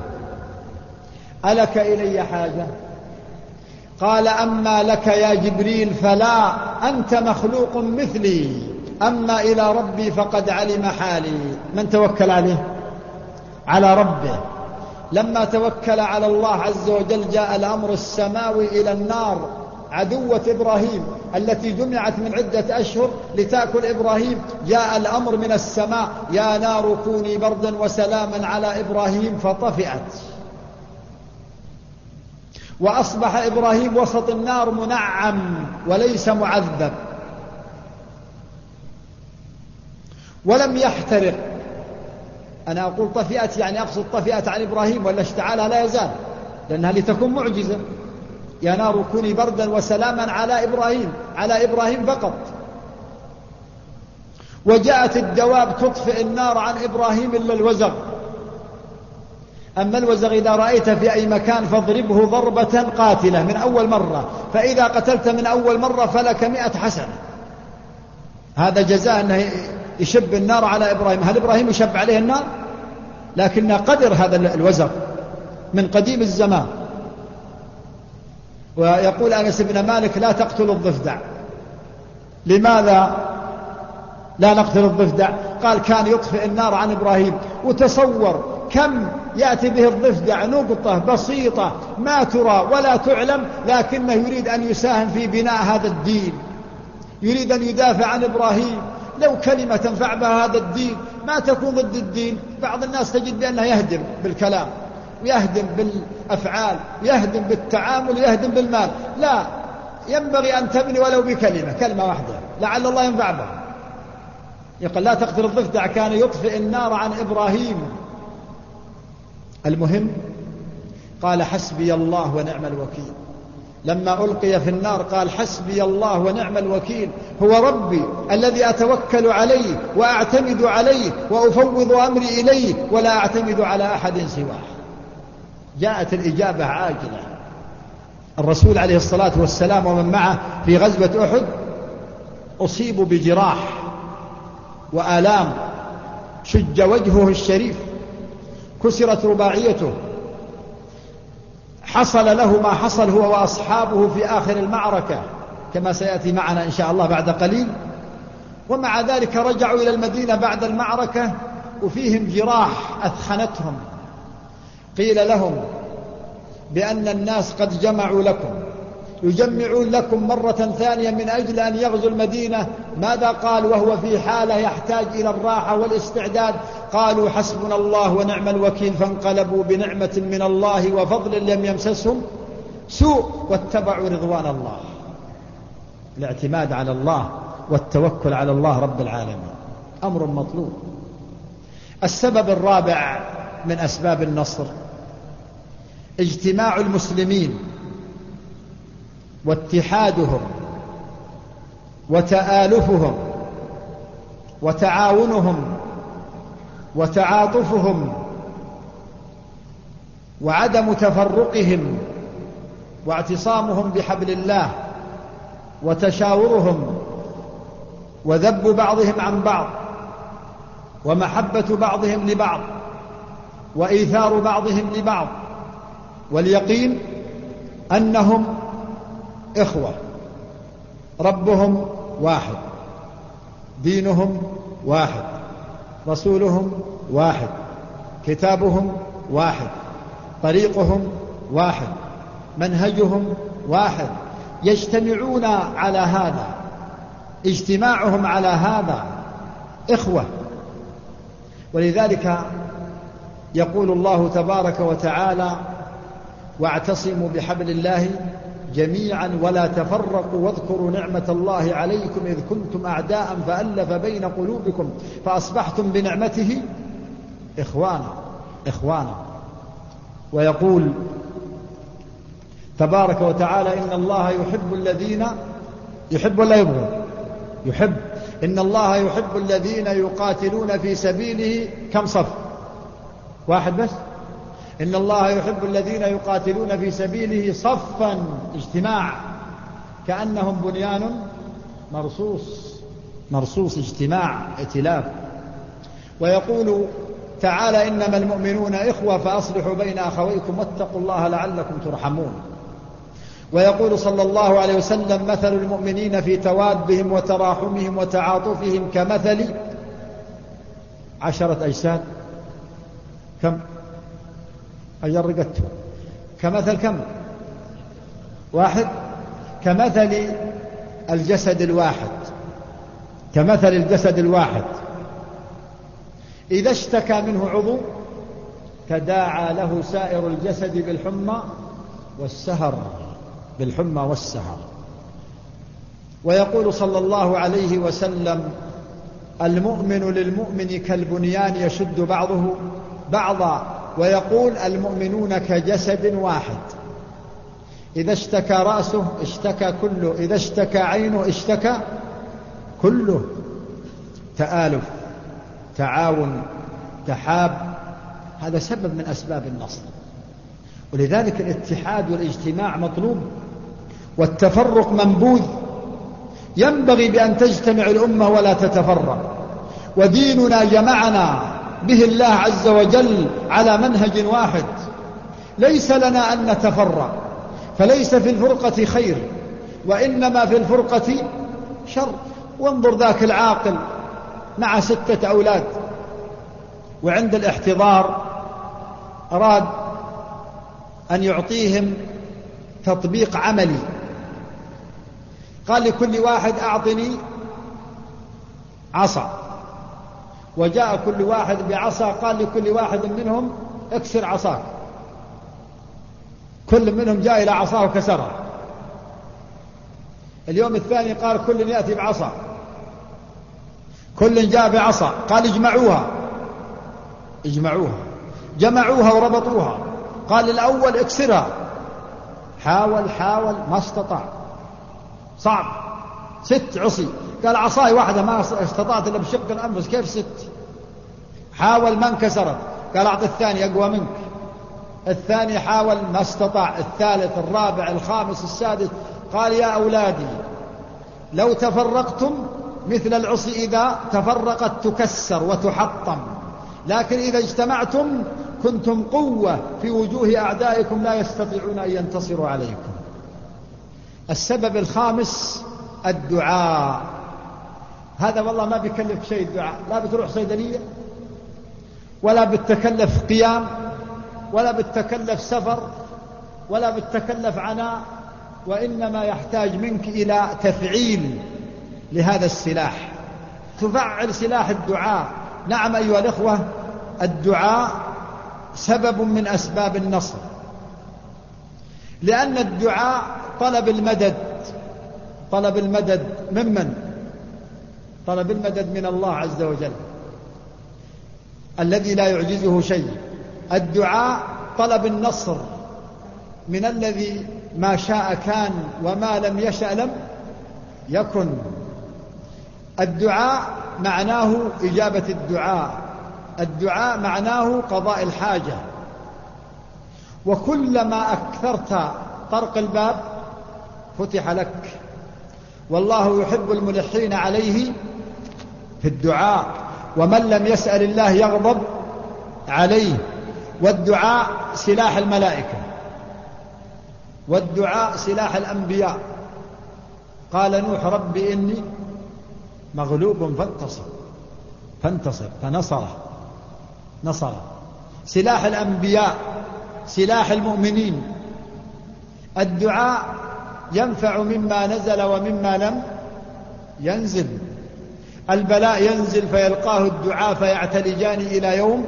ألك إلي حاجة؟ قال أما لك يا جبريل فلا، أنت مخلوق مثلي، أما إلى ربي فقد علم حالي. من توكل عليه؟ على ربه. لما توكل على الله عز وجل جاء الأمر السماوي إلى النار عدوة إبراهيم التي جمعت من عدة أشهر لتأكل إبراهيم. جاء الأمر من السماء يا نار كوني بردا وسلاما على إبراهيم، فطفئت، وأصبح إبراهيم وسط النار منعم وليس معذب، ولم يحترق. أنا أقول طفئت يعني أقصد طفئت عن إبراهيم، ولا اشتعالها لا يزال، لأنها لتكون معجزة. يا نار كوني بردا وسلاما على إبراهيم، على إبراهيم فقط. وجاءت الدواب تطفئ النار عن إبراهيم إلا الوزغ. أما الوزغ إذا رأيت في أي مكان فاضربه ضربة قاتلة من أول مرة، فإذا قتلت من أول مرة فلك 100 حسنة. هذا جزاء أنه يشب النار على إبراهيم. هل إبراهيم يشب عليه النار؟ لكن قدر هذا الوزغ من قديم الزمان. ويقول أنس بن مالك لا تقتلوا الضفدع. لماذا لا نقتل الضفدع؟ قال كان يطفئ النار عن إبراهيم. وتصور كم يأتي به الضفدع، نقطة بسيطة ما ترى ولا تعلم، لكنه يريد أن يساهم في بناء هذا الدين، يريد أن يدافع عن إبراهيم. لو كلمة تنفع بها هذا الدين ما تكون ضد الدين. بعض الناس تجد بأنه يهدم بالكلام ويهدم بالأفعال ويهدم بالتعامل ويهدم بالمال. لا، ينبغي أن تبني ولو بكلمة، كلمة واحدة لعل الله ينفع بها. يقول لا تقتل الضفدع، كان يطفئ النار عن إبراهيم. المهم قال حسبي الله ونعم الوكيل. لما ألقي في النار قال حسبي الله ونعم الوكيل، هو ربي الذي أتوكل عليه وأعتمد عليه وأفوض أمري إليه ولا أعتمد على أحد سواه. جاءت الإجابة عاجلة. الرسول عليه الصلاة والسلام ومن معه في غزوة أحد أصيبوا بجراح وآلام، شج وجهه الشريف، كسرت رباعيته، حصل له ما حصل هو وأصحابه في آخر المعركة كما سيأتي معنا إن شاء الله بعد قليل. ومع ذلك رجعوا إلى المدينة بعد المعركة وفيهم جراح أثخنتهم. قيل لهم بأن الناس قد جمعوا لكم، يجمعون لكم مرة ثانية من أجل أن يغزوا المدينة. ماذا قال وهو في حالة يحتاج إلى الراحة والاستعداد؟ قالوا حسبنا الله ونعم الوكيل، فانقلبوا بنعمة من الله وفضل لم يمسسهم سوء واتبعوا رضوان الله. الاعتماد على الله والتوكل على الله رب العالمين أمر مطلوب. السبب الرابع من أسباب النصر اجتماع المسلمين واتحادهم وتآلفهم وتعاونهم وتعاطفهم وعدم تفرقهم واعتصامهم بحبل الله وتشاورهم وذب بعضهم عن بعض ومحبة بعضهم لبعض وإيثار بعضهم لبعض، واليقين أنهم إخوة، ربهم واحد، دينهم واحد، رسولهم واحد، كتابهم واحد، طريقهم واحد، منهجهم واحد، يجتمعون على هذا، اجتماعهم على هذا إخوة. ولذلك يقول الله تبارك وتعالى واعتصموا بحبل الله جميعا ولا تفرقوا واذكروا نعمة الله عليكم إذ كنتم أعداء فألف بين قلوبكم فأصبحتم بنعمته إخوانا. ويقول تبارك وتعالى إن الله يحب الذين يحب ولا يبغض يحب إن الله يحب الذين يقاتلون في سبيله كم صف؟ واحد بس. إن الله يحب الذين يقاتلون في سبيله صفا، اجتماع، كأنهم بنيان مرصوص، اجتماع، ائتلاف. ويقول تعالى إنما المؤمنون إخوة فأصلحوا بين أخويكم واتقوا الله لعلكم ترحمون. ويقول صلى الله عليه وسلم مثل المؤمنين في توادهم وتراحمهم وتعاطفهم كمثل 10 أجساد. كم؟ أجرقته كمثل كم؟ واحد. كمثل الجسد الواحد إذا اشتكى منه عضو تداعى له سائر الجسد بالحمى والسهر. ويقول صلى الله عليه وسلم المؤمن للمؤمن كالبنيان يشد بعضه بعضا. ويقول المؤمنون كجسد واحد، إذا اشتكى رأسه اشتكى كله، إذا اشتكى عينه اشتكى كله. تآلف، تعاون، تحاب، هذا سبب من أسباب النصر. ولذلك الاتحاد والاجتماع مطلوب، والتفرق منبوذ. ينبغي بأن تجتمع الأمة ولا تتفرق. وديننا جمعنا به الله عز وجل على منهج واحد، ليس لنا أن نتفرق، فليس في الفرقة خير وإنما في الفرقة شر. وانظر ذاك العاقل مع 6 أولاد، وعند الاحتضار أراد أن يعطيهم تطبيق عملي، قال لكل واحد أعطني عصا، وجاء كل واحد بعصا، قال لكل واحد منهم اكسر عصاك. كل منهم جاء إلى عصاه وكسرها. اليوم الثاني قال كل يأتي بعصا، كل جاء بعصا، قال اجمعوها، جمعوها وربطوها. قال الأول اكسرها، حاول ما استطاع، صعب. 6 عصي، قال عصاي واحدة ما استطعت إلا بشق الأنفس، كيف 6؟ حاول ما انكسرت، قال أعطي الثاني أقوى منك. الثاني حاول ما استطاع، الثالث، الرابع، الخامس، السادس. قال يا أولادي لو تفرقتم مثل العصي إذا تفرقت تكسر وتحطم، لكن إذا اجتمعتم كنتم قوة في وجوه أعدائكم لا يستطيعون أن ينتصروا عليكم. السبب الخامس الدعاء. هذا والله ما بيكلف شيء الدعاء، لا بتروح صيدلية ولا بتكلف قيام ولا بتكلف سفر ولا بتكلف عناء، وإنما يحتاج منك إلى تفعيل لهذا السلاح، تفعل سلاح الدعاء. نعم أيها الإخوة، الدعاء سبب من أسباب النصر، لأن الدعاء طلب المدد. طلب المدد ممن؟ طلب المدد من الله عز وجل الذي لا يعجزه شيء. الدعاء طلب النصر من الذي ما شاء كان وما لم يشأ لم يكن. الدعاء معناه إجابة الدعاء، الدعاء معناه قضاء الحاجة. وكلما أكثرت طرق الباب فتح لك، والله يحب الملحين عليه في الدعاء، ومن لم يسأل الله يغضب عليه. والدعاء سلاح الملائكة، والدعاء سلاح الأنبياء. قال نوح رب إني مغلوب فانتصر فنصر. سلاح الأنبياء، سلاح المؤمنين. الدعاء ينفع مما نزل ومما لم ينزل. البلاء ينزل فيلقاه الدعاء فيعتلجان إلى يوم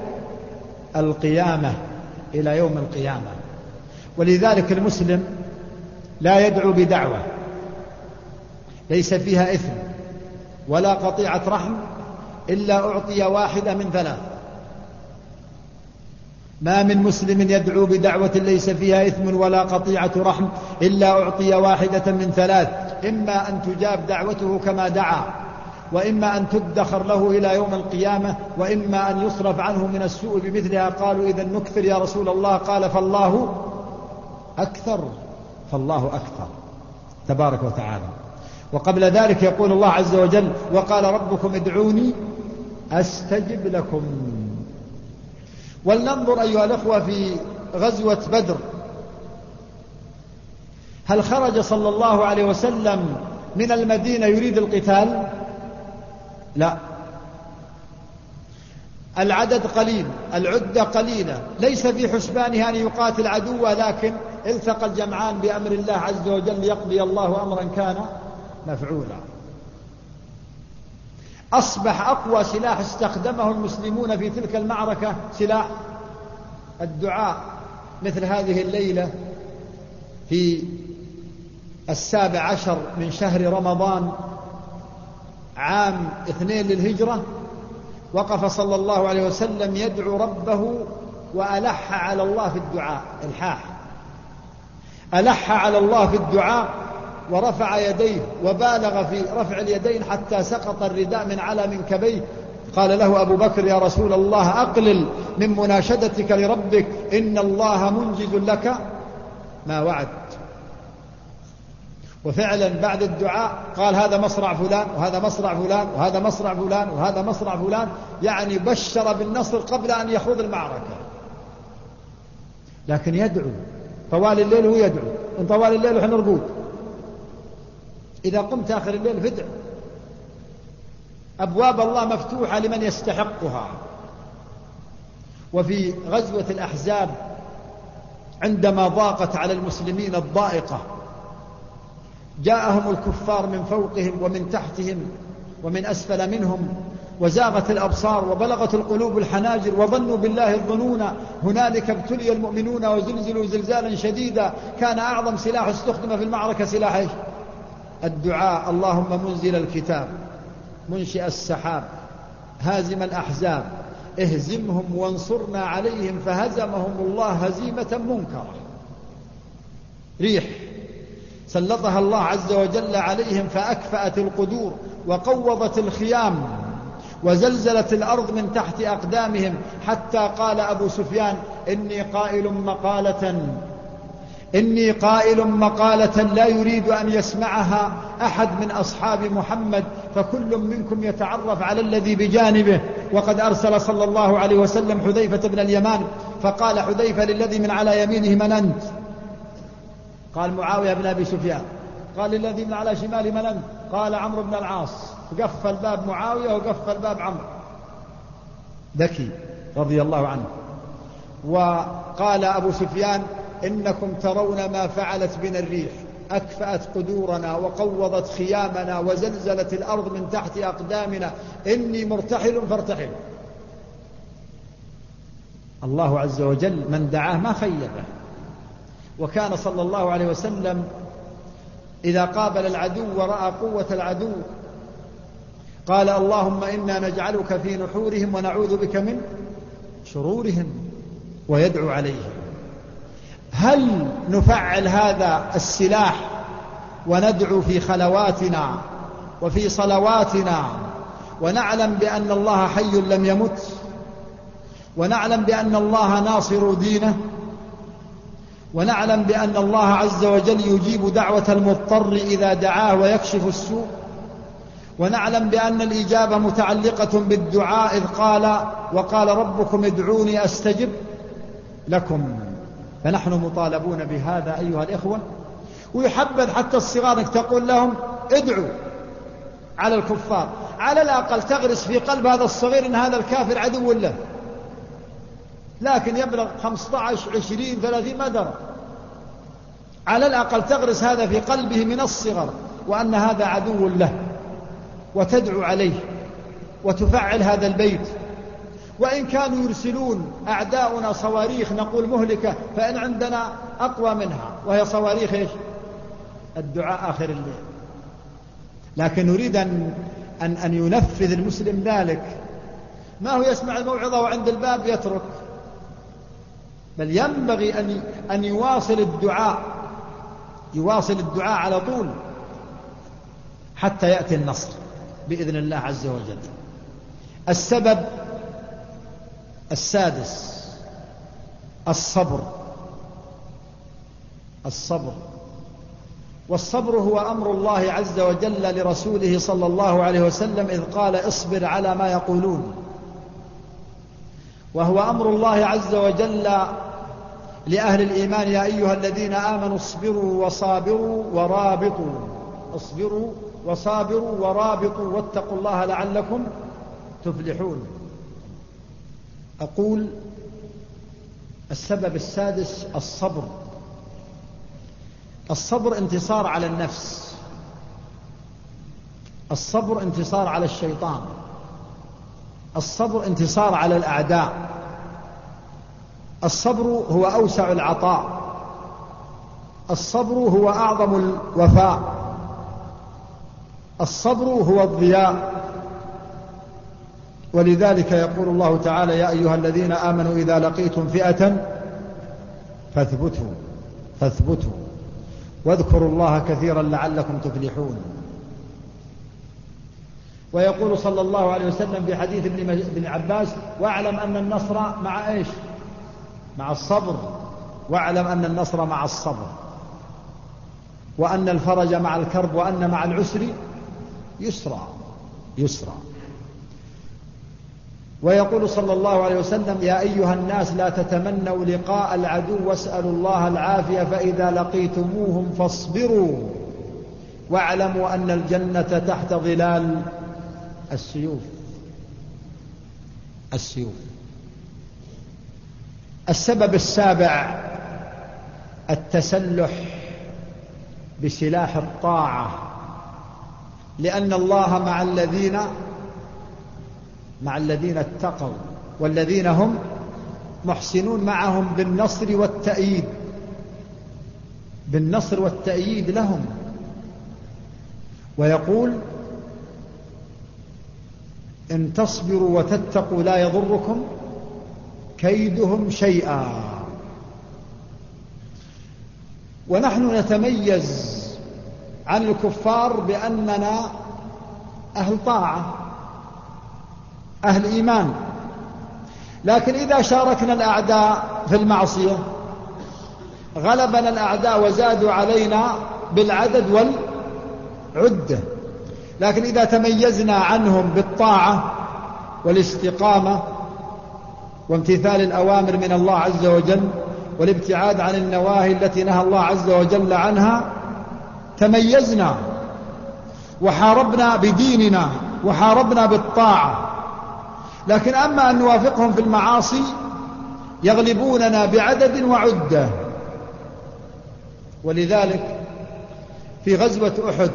القيامة. ولذلك المسلم لا يدعو بدعوة ليس فيها إثم ولا قطيعة رحم إلا أعطي واحدة من 3. ما من مسلم يدعو بدعوة ليس فيها إثم ولا قطيعة رحم إلا أعطي واحدة من 3: إما أن تجاب دعوته كما دعا، وإما أن تدخر له إلى يوم القيامة، وإما أن يصرف عنه من السوء بمثلها. قالوا إذا نكثر يا رسول الله؟ قال فالله أكثر تبارك وتعالى. وقبل ذلك يقول الله عز وجل: وقال ربكم ادعوني أستجب لكم. ولننظر أيها الأخوة في غزوة بدر، هل خرج صلى الله عليه وسلم من المدينة يريد القتال؟ لا، العدد قليل، العدة قليلة، ليس في حسبانها أن يقاتل عدوه، لكن التقى الجمعان بأمر الله عز وجل ليقضي الله أمرا كان مفعولا. أصبح أقوى سلاح استخدمه المسلمون في تلك المعركة سلاح الدعاء. مثل هذه الليلة في 17 من شهر رمضان عام 2 للهجرة، وقف صلى الله عليه وسلم يدعو ربه وألح على الله في الدعاء. ألح على الله في الدعاء ورفع يديه وبالغ في رفع اليدين حتى سقط الرداء من على منكبيه. قال له أبو بكر: يا رسول الله أقلل من مناشدتك لربك، إن الله منجز لك ما وعد. وفعلا بعد الدعاء قال: هذا مصرع فلان وهذا مصرع فلان وهذا مصرع فلان وهذا مصرع فلان، يعني بشر بالنصر قبل أن يخوض المعركة. لكن يدعو طوال الليل، هو يدعو إن طوال الليل وحن رقود، إذا قمت آخر الليل فدع. أبواب الله مفتوحة لمن يستحقها. وفي غزوة الأحزاب عندما ضاقت على المسلمين الضائقة، جاءهم الكفار من فوقهم ومن تحتهم ومن أسفل منهم، وزاغت الأبصار وبلغت القلوب الحناجر وظنوا بالله الظنون. هنالك ابتلي المؤمنون وزلزلوا زلزالا شديدا. كان أعظم سلاح استخدم في المعركة سلاح الدعاء. اللهم منزل الكتاب، منشئ السحاب، هازم الأحزاب، اهزمهم وانصرنا عليهم، فهزمهم الله هزيمة منكرة. ريح سلطها الله عز وجل عليهم فأكفأت القدور وقوضت الخيام وزلزلت الأرض من تحت أقدامهم، حتى قال أبو سفيان: إني قائل مقالة لا يريد أن يسمعها أحد من أصحاب محمد، فكل منكم يتعرف على الذي بجانبه. وقد أرسل صلى الله عليه وسلم حذيفة بن اليمان، فقال حذيفة للذي من على يمينه: من أنت؟ قال: معاوية بن أبي سفيان. قال: للذي من على شماله: من أنت؟ قال: عمرو بن العاص. قف الباب معاوية وقف الباب عمرو، ذكي رضي الله عنه. وقال أبو سفيان: إنكم ترون ما فعلت بنا الريح، أكفأت قدورنا وقوضت خيامنا وزلزلت الأرض من تحت أقدامنا، إني مرتحل فارتحلوا. الله عز وجل من دعاه ما خيبه. وكان صلى الله عليه وسلم إذا قابل العدو ورأى قوة العدو قال: اللهم إنا نجعلك في نحورهم ونعوذ بك من شرورهم، ويدعو عليهم. هل نفعل هذا السلاح وندعو في خلواتنا وفي صلواتنا ونعلم بأن الله حي لم يمت، ونعلم بأن الله ناصر دينه، ونعلم بأن الله عز وجل يجيب دعوة المضطر إذا دعاه ويكشف السوء، ونعلم بأن الإجابة متعلقة بالدعاء، إذ وقال ربكم ادعوني أستجب لكم. فنحن مطالبون بهذا أيها الإخوة. ويحبذ حتى الصغار أنك تقول لهم: ادعوا على الكفار، على الأقل تغرس في قلب هذا الصغير أن هذا الكافر عدو له. لكن يبلغ 15 20 30 ما درى، على الأقل تغرس هذا في قلبه من الصغر، وأن هذا عدو له، وتدعو عليه وتفعل هذا البيت. وإن كانوا يرسلون أعداؤنا صواريخ نقول مهلكة، فإن عندنا أقوى منها، وهي صواريخ إيش؟ الدعاء آخر الليل. لكن نريد أن ينفذ المسلم ذلك، ما هو يسمع الموعظة وعند الباب يترك، بل ينبغي أن يواصل الدعاء على طول حتى يأتي النصر بإذن الله عز وجل. السبب السادس: الصبر. والصبر هو أمر الله عز وجل لرسوله صلى الله عليه وسلم، إذ قال: اصبر على ما يقولون. وهو أمر الله عز وجل لأهل الإيمان: يا أيها الذين آمنوا اصبروا وصابروا ورابطوا. اصبروا وصابروا ورابطوا واتقوا الله لعلكم تفلحون. أقول: السبب السادس الصبر. الصبر انتصار على النفس، الصبر انتصار على الشيطان، الصبر انتصار على الأعداء، الصبر هو أوسع العطاء، الصبر هو أعظم الوفاء، الصبر هو الضياء. ولذلك يقول الله تعالى: يا أيها الذين آمنوا إذا لقيتم فئة فاثبتوا واذكروا الله كثيرا لعلكم تفلحون. ويقول صلى الله عليه وسلم في حديث ابن عباس: واعلم أن النصر مع إيش؟ مع الصبر. واعلم أن النصر مع الصبر، وأن الفرج مع الكرب، وأن مع العسر يسرا. ويقول صلى الله عليه وسلم: يا أيها الناس لا تتمنوا لقاء العدو واسألوا الله العافية، فإذا لقيتموهم فاصبروا واعلموا أن الجنة تحت ظلال السيوف. السبب السابع التسلح بسلاح الطاعة، لأن الله مع الذين اتقوا والذين هم محسنون، معهم بالنصر والتأييد لهم. ويقول: إن تصبروا وتتقوا لا يضركم كيدهم شيئا. ونحن نتميز عن الكفار بأننا أهل طاعة أهل إيمان، لكن إذا شاركنا الأعداء في المعصية غلبنا الأعداء وزادوا علينا بالعدد والعدة. لكن إذا تميزنا عنهم بالطاعة والاستقامة وامتثال الأوامر من الله عز وجل والابتعاد عن النواهي التي نهى الله عز وجل عنها تميزنا وحاربنا بديننا وحاربنا بالطاعة. لكن أما أن نوافقهم في المعاصي يغلبوننا بعدد وعدة. ولذلك في غزوة أحد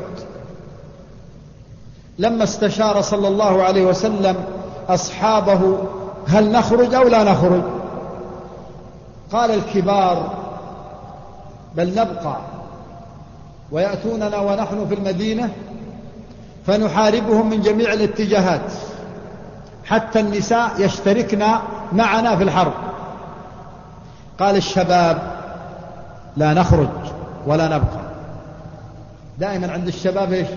لما استشار صلى الله عليه وسلم أصحابه هل نخرج أو لا نخرج، قال الكبار بل نبقى ويأتوننا ونحن في المدينة فنحاربهم من جميع الاتجاهات حتى النساء يشتركن معنا في الحرب. قال الشباب لا نخرج ولا نبقى. دائما عند الشباب إيش؟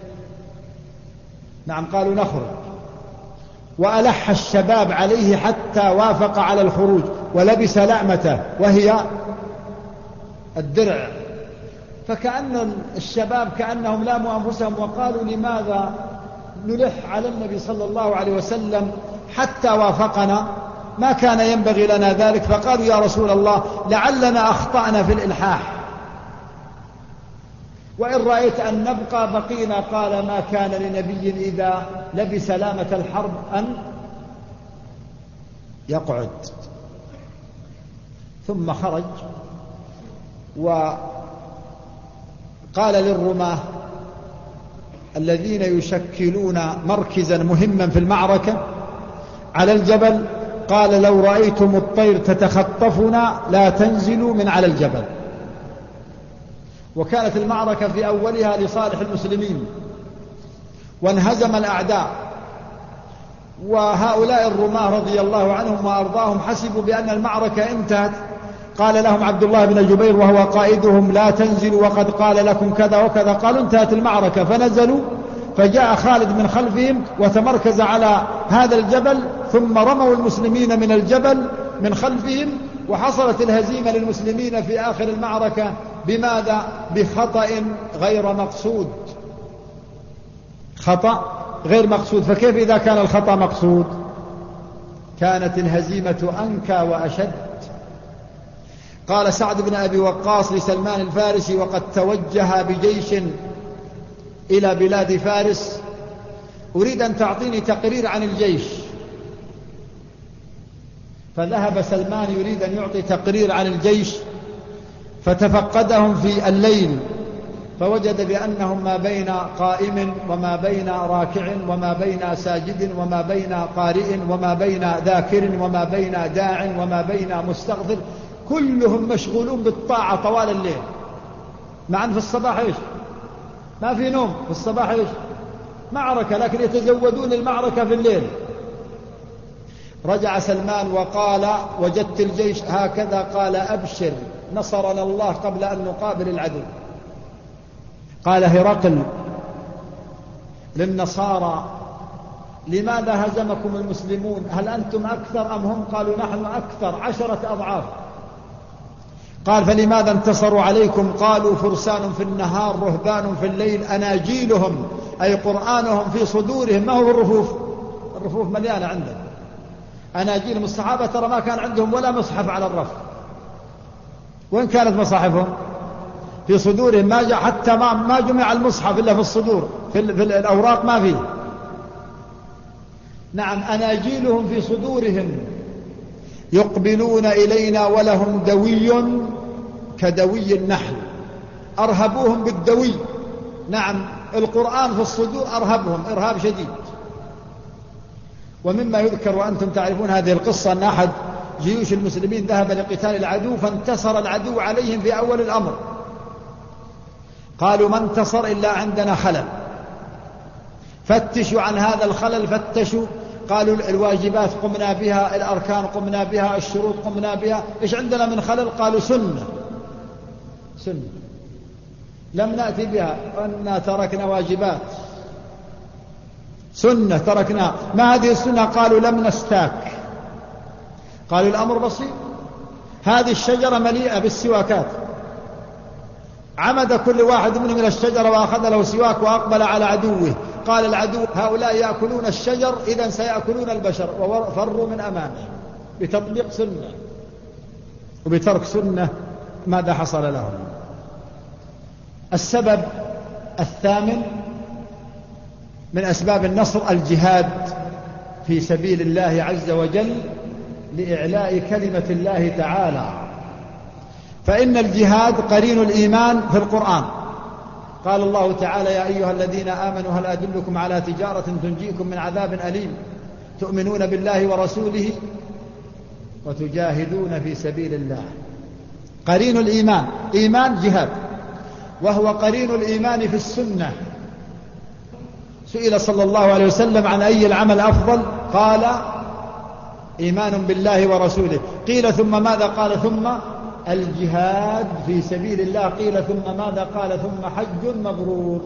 نعم قالوا نخرج، وألح الشباب عليه حتى وافق على الخروج ولبس لأمته وهي الدرع. فكأن الشباب كأنهم لاموا أنفسهم وقالوا لماذا نلح على النبي صلى الله عليه وسلم حتى وافقنا، ما كان ينبغي لنا ذلك. فقالوا يا رسول الله لعلنا أخطأنا في الإلحاح، وإن رأيت أن نبقى بقينا. قال ما كان لنبي إذا لبس لامة الحرب أن يقعد. ثم خرج وقال للرماة الذين يشكلون مركزا مهما في المعركة على الجبل، قال لو رأيتم الطير تتخطفنا لا تنزلوا من على الجبل. وكانت المعركة في أولها لصالح المسلمين وانهزم الأعداء، وهؤلاء الرماة رضي الله عنهم وأرضاهم حسبوا بأن المعركة انتهت. قال لهم عبد الله بن جبير وهو قائدهم لا تنزلوا وقد قال لكم كذا وكذا. قالوا انتهت المعركة، فنزلوا. فجاء خالد من خلفهم وتمركز على هذا الجبل، ثم رموا المسلمين من الجبل من خلفهم، وحصلت الهزيمة للمسلمين في آخر المعركة. بماذا؟ بخطأ غير مقصود. خطأ غير مقصود. فكيف إذا كان الخطأ مقصود؟ كانت الهزيمة أنكى وأشد. قال سعد بن أبي وقاص لسلمان الفارسي وقد توجه بجيش إلى بلاد فارس: أريد أن تعطيني تقرير عن الجيش. فذهب سلمان يريد أن يعطي تقرير عن الجيش، فتفقدهم في الليل فوجد بأنهم ما بين قائم وما بين راكع وما بين ساجد وما بين قارئ وما بين ذاكر وما بين داع وما بين مستغفر، كلهم مشغولون بالطاعة طوال الليل. مع أن في الصباح إيش؟ ما في نوم. في الصباح إيش؟ معركة، لكن يتزودون المعركة في الليل. رجع سلمان وقال: وجدت الجيش هكذا. قال: أبشر، نصرنا الله قبل أن نقابل العدو. قال هرقل للنصارى: لماذا هزمكم المسلمون؟ هل أنتم أكثر أم هم؟ قالوا: نحن أكثر 10 أضعاف. قال: فلماذا انتصروا عليكم؟ قالوا: فرسان في النهار رهبان في الليل، أناجيلهم أي قرآنهم في صدورهم. ما هو الرفوف؟ الرفوف مليانة عندهم أناجيلهم. الصحابة ترى ما كان عندهم ولا مصحف على الرف. وين كانت مصاحفهم؟ في صدورهم. ما جاء حتى ما جمع المصحف إلا في الصدور، في الأوراق ما فيه. نعم، أناجيلهم في صدورهم، يقبلون إلينا ولهم دوي كدوي النحل. أرهبوهم بالدوي. نعم، القرآن في الصدور أرهبهم إرهاب شديد. ومما يذكر وأنتم تعرفون هذه القصة أن أحد جيوش المسلمين ذهب لقتال العدو، فانتصر العدو عليهم في أول الأمر. قالوا: ما انتصر إلا عندنا خلل. فتشوا عن هذا الخلل، فتشوا. قالوا: الواجبات قمنا بها، الأركان قمنا بها، الشروط قمنا بها، إيش عندنا من خلل؟ قالوا: سنة لم نأتي بها، أننا تركنا واجبات، سنة تركنا. ما هذه السنة؟ قالوا لم نستاك. قالوا الأمر بسيط، هذه الشجرة مليئة بالسواكات، عمد كل واحد منهم إلى الشجرة وأخذ له سواك وأقبل على عدوه. قال العدو هؤلاء يأكلون الشجر، إذن سيأكلون البشر، وفروا من أمامه. بتطبيق سنة وبترك سنة ماذا حصل لهم؟ السبب الثامن من أسباب النصر الجهاد في سبيل الله عز وجل لإعلاء كلمة الله تعالى. فإن الجهاد قرين الإيمان في القرآن. قال الله تعالى يا أيها الذين آمنوا هل أدلكم على تجارة تنجيكم من عذاب أليم تؤمنون بالله ورسوله وتجاهدون في سبيل الله. قرين الإيمان، إيمان جهاد، وهو قرين الإيمان في السنة. سئل صلى الله عليه وسلم عن أي العمل أفضل؟ قال إيمان بالله ورسوله. قيل ثم ماذا؟ قال ثم الجهاد في سبيل الله. قيل ثم ماذا؟ قال ثم حج مبرور.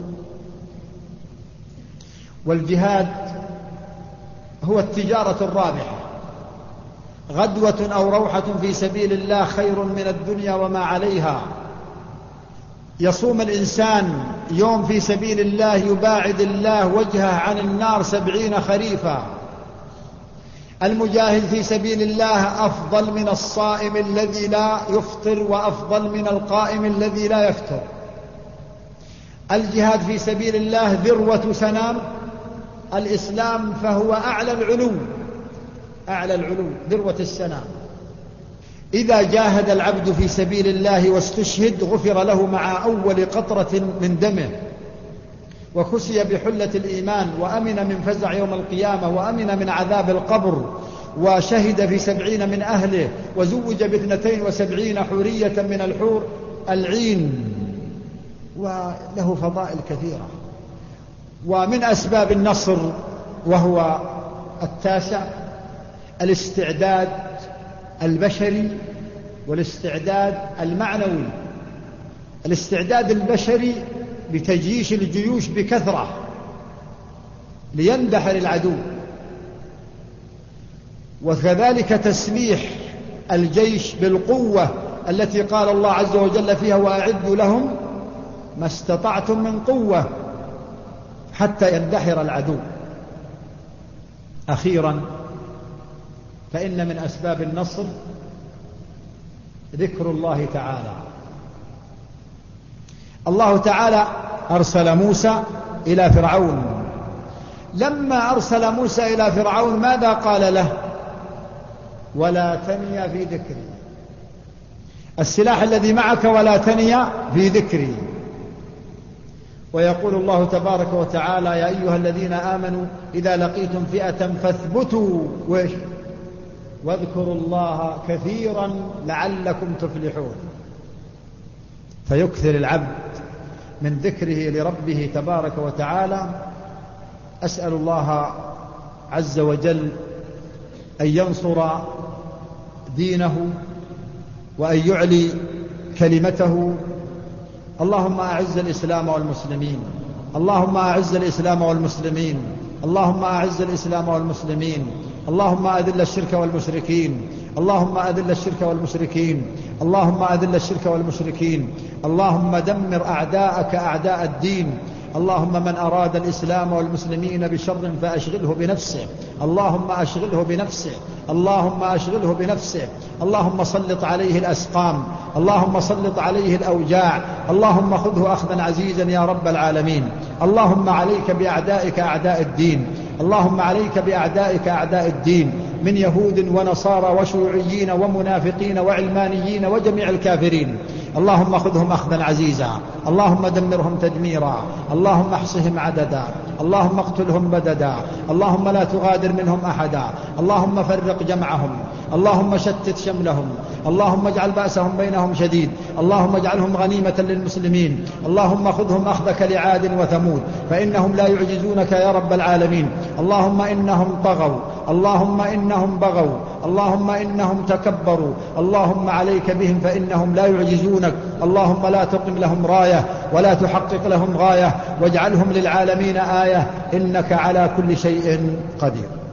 والجهاد هو التجارة الرابحة، غدوة أو روحة في سبيل الله خير من الدنيا وما عليها. يصوم الإنسان يوم في سبيل الله يباعد الله وجهه عن النار 70 خريفا. المجاهد في سبيل الله أفضل من الصائم الذي لا يفطر، وأفضل من القائم الذي لا يفطر. الجهاد في سبيل الله ذروة سنام الإسلام، فهو أعلى العلو، أعلى العلو، ذروة السنام. إذا جاهد العبد في سبيل الله واستشهد غفر له مع أول قطرة من دمه، وكسي بحلة الإيمان، وأمن من فزع يوم القيامة، وأمن من عذاب القبر، وشهد في 70 من أهله، وزوج ب72 حورية من الحور العين، وله فضائل كثيرة. ومن أسباب النصر وهو التاسع الاستعداد البشري والاستعداد المعنوي. الاستعداد البشري بتجيش الجيوش بكثرة ليندحر العدو، وكذلك تسليح الجيش بالقوة التي قال الله عز وجل فيها وأعدوا لهم ما استطعتم من قوة حتى يندحر العدو. أخيرا، فإن من أسباب النصر ذكر الله تعالى. الله تعالى أرسل موسى إلى فرعون. لما أرسل موسى إلى فرعون ماذا قال له؟ ولا تنيا في ذكري. السلاح الذي معك ولا تنيا في ذكري. ويقول الله تبارك وتعالى يا أيها الذين آمنوا إذا لقيتم فئة فاثبتوا واذكروا الله كثيرا لعلكم تفلحون. فيكثر العبد من ذكره لربه تبارك وتعالى. أسأل الله عز وجل أن ينصر دينه وأن يعلي كلمته. اللهم أعز الإسلام والمسلمين، اللهم أعز الإسلام والمسلمين، اللهم أعز الإسلام والمسلمين، اللهم أذل الشرك والمشركين، اللهم أذل الشرك والمشركين، اللهم أذل الشرك والمشركين، اللهم دمر أعداءك أعداء الدين. اللهم من أراد الإسلام والمسلمين بشر فأشغله بنفسه، اللهم أشغله بنفسه، اللهم أشغله بنفسه. اللهم سلط عليه الأسقام، اللهم سلط عليه الأوجاع، اللهم خذه أخذا عزيزا يا رب العالمين. اللهم عليك بأعدائك أعداء الدين، اللهم عليك بأعدائك أعداء الدين من يهود ونصارى وشيوعيين ومنافقين وعلمانيين وجميع الكافرين. اللهم خذهم أخذا عزيزا، اللهم دمرهم تدميرا، اللهم احصهم عددا، اللهم اقتلهم بددا، اللهم لا تغادر منهم أحدا، اللهم فرق جمعهم، اللهم شتت شملهم، اللهم اجعل بأسهم بينهم شديد، اللهم اجعلهم غنيمة للمسلمين، اللهم خذهم أخذك لعاد وثمود فإنهم لا يعجزونك يا رب العالمين. اللهم إنهم طغوا، اللهم إنهم بغوا، اللهم إنهم تكبروا، اللهم عليك بهم فإنهم لا يعجزونك. اللهم لا تقم لهم راية ولا تحقق لهم غاية، واجعلهم للعالمين آية، إنك على كل شيء قدير.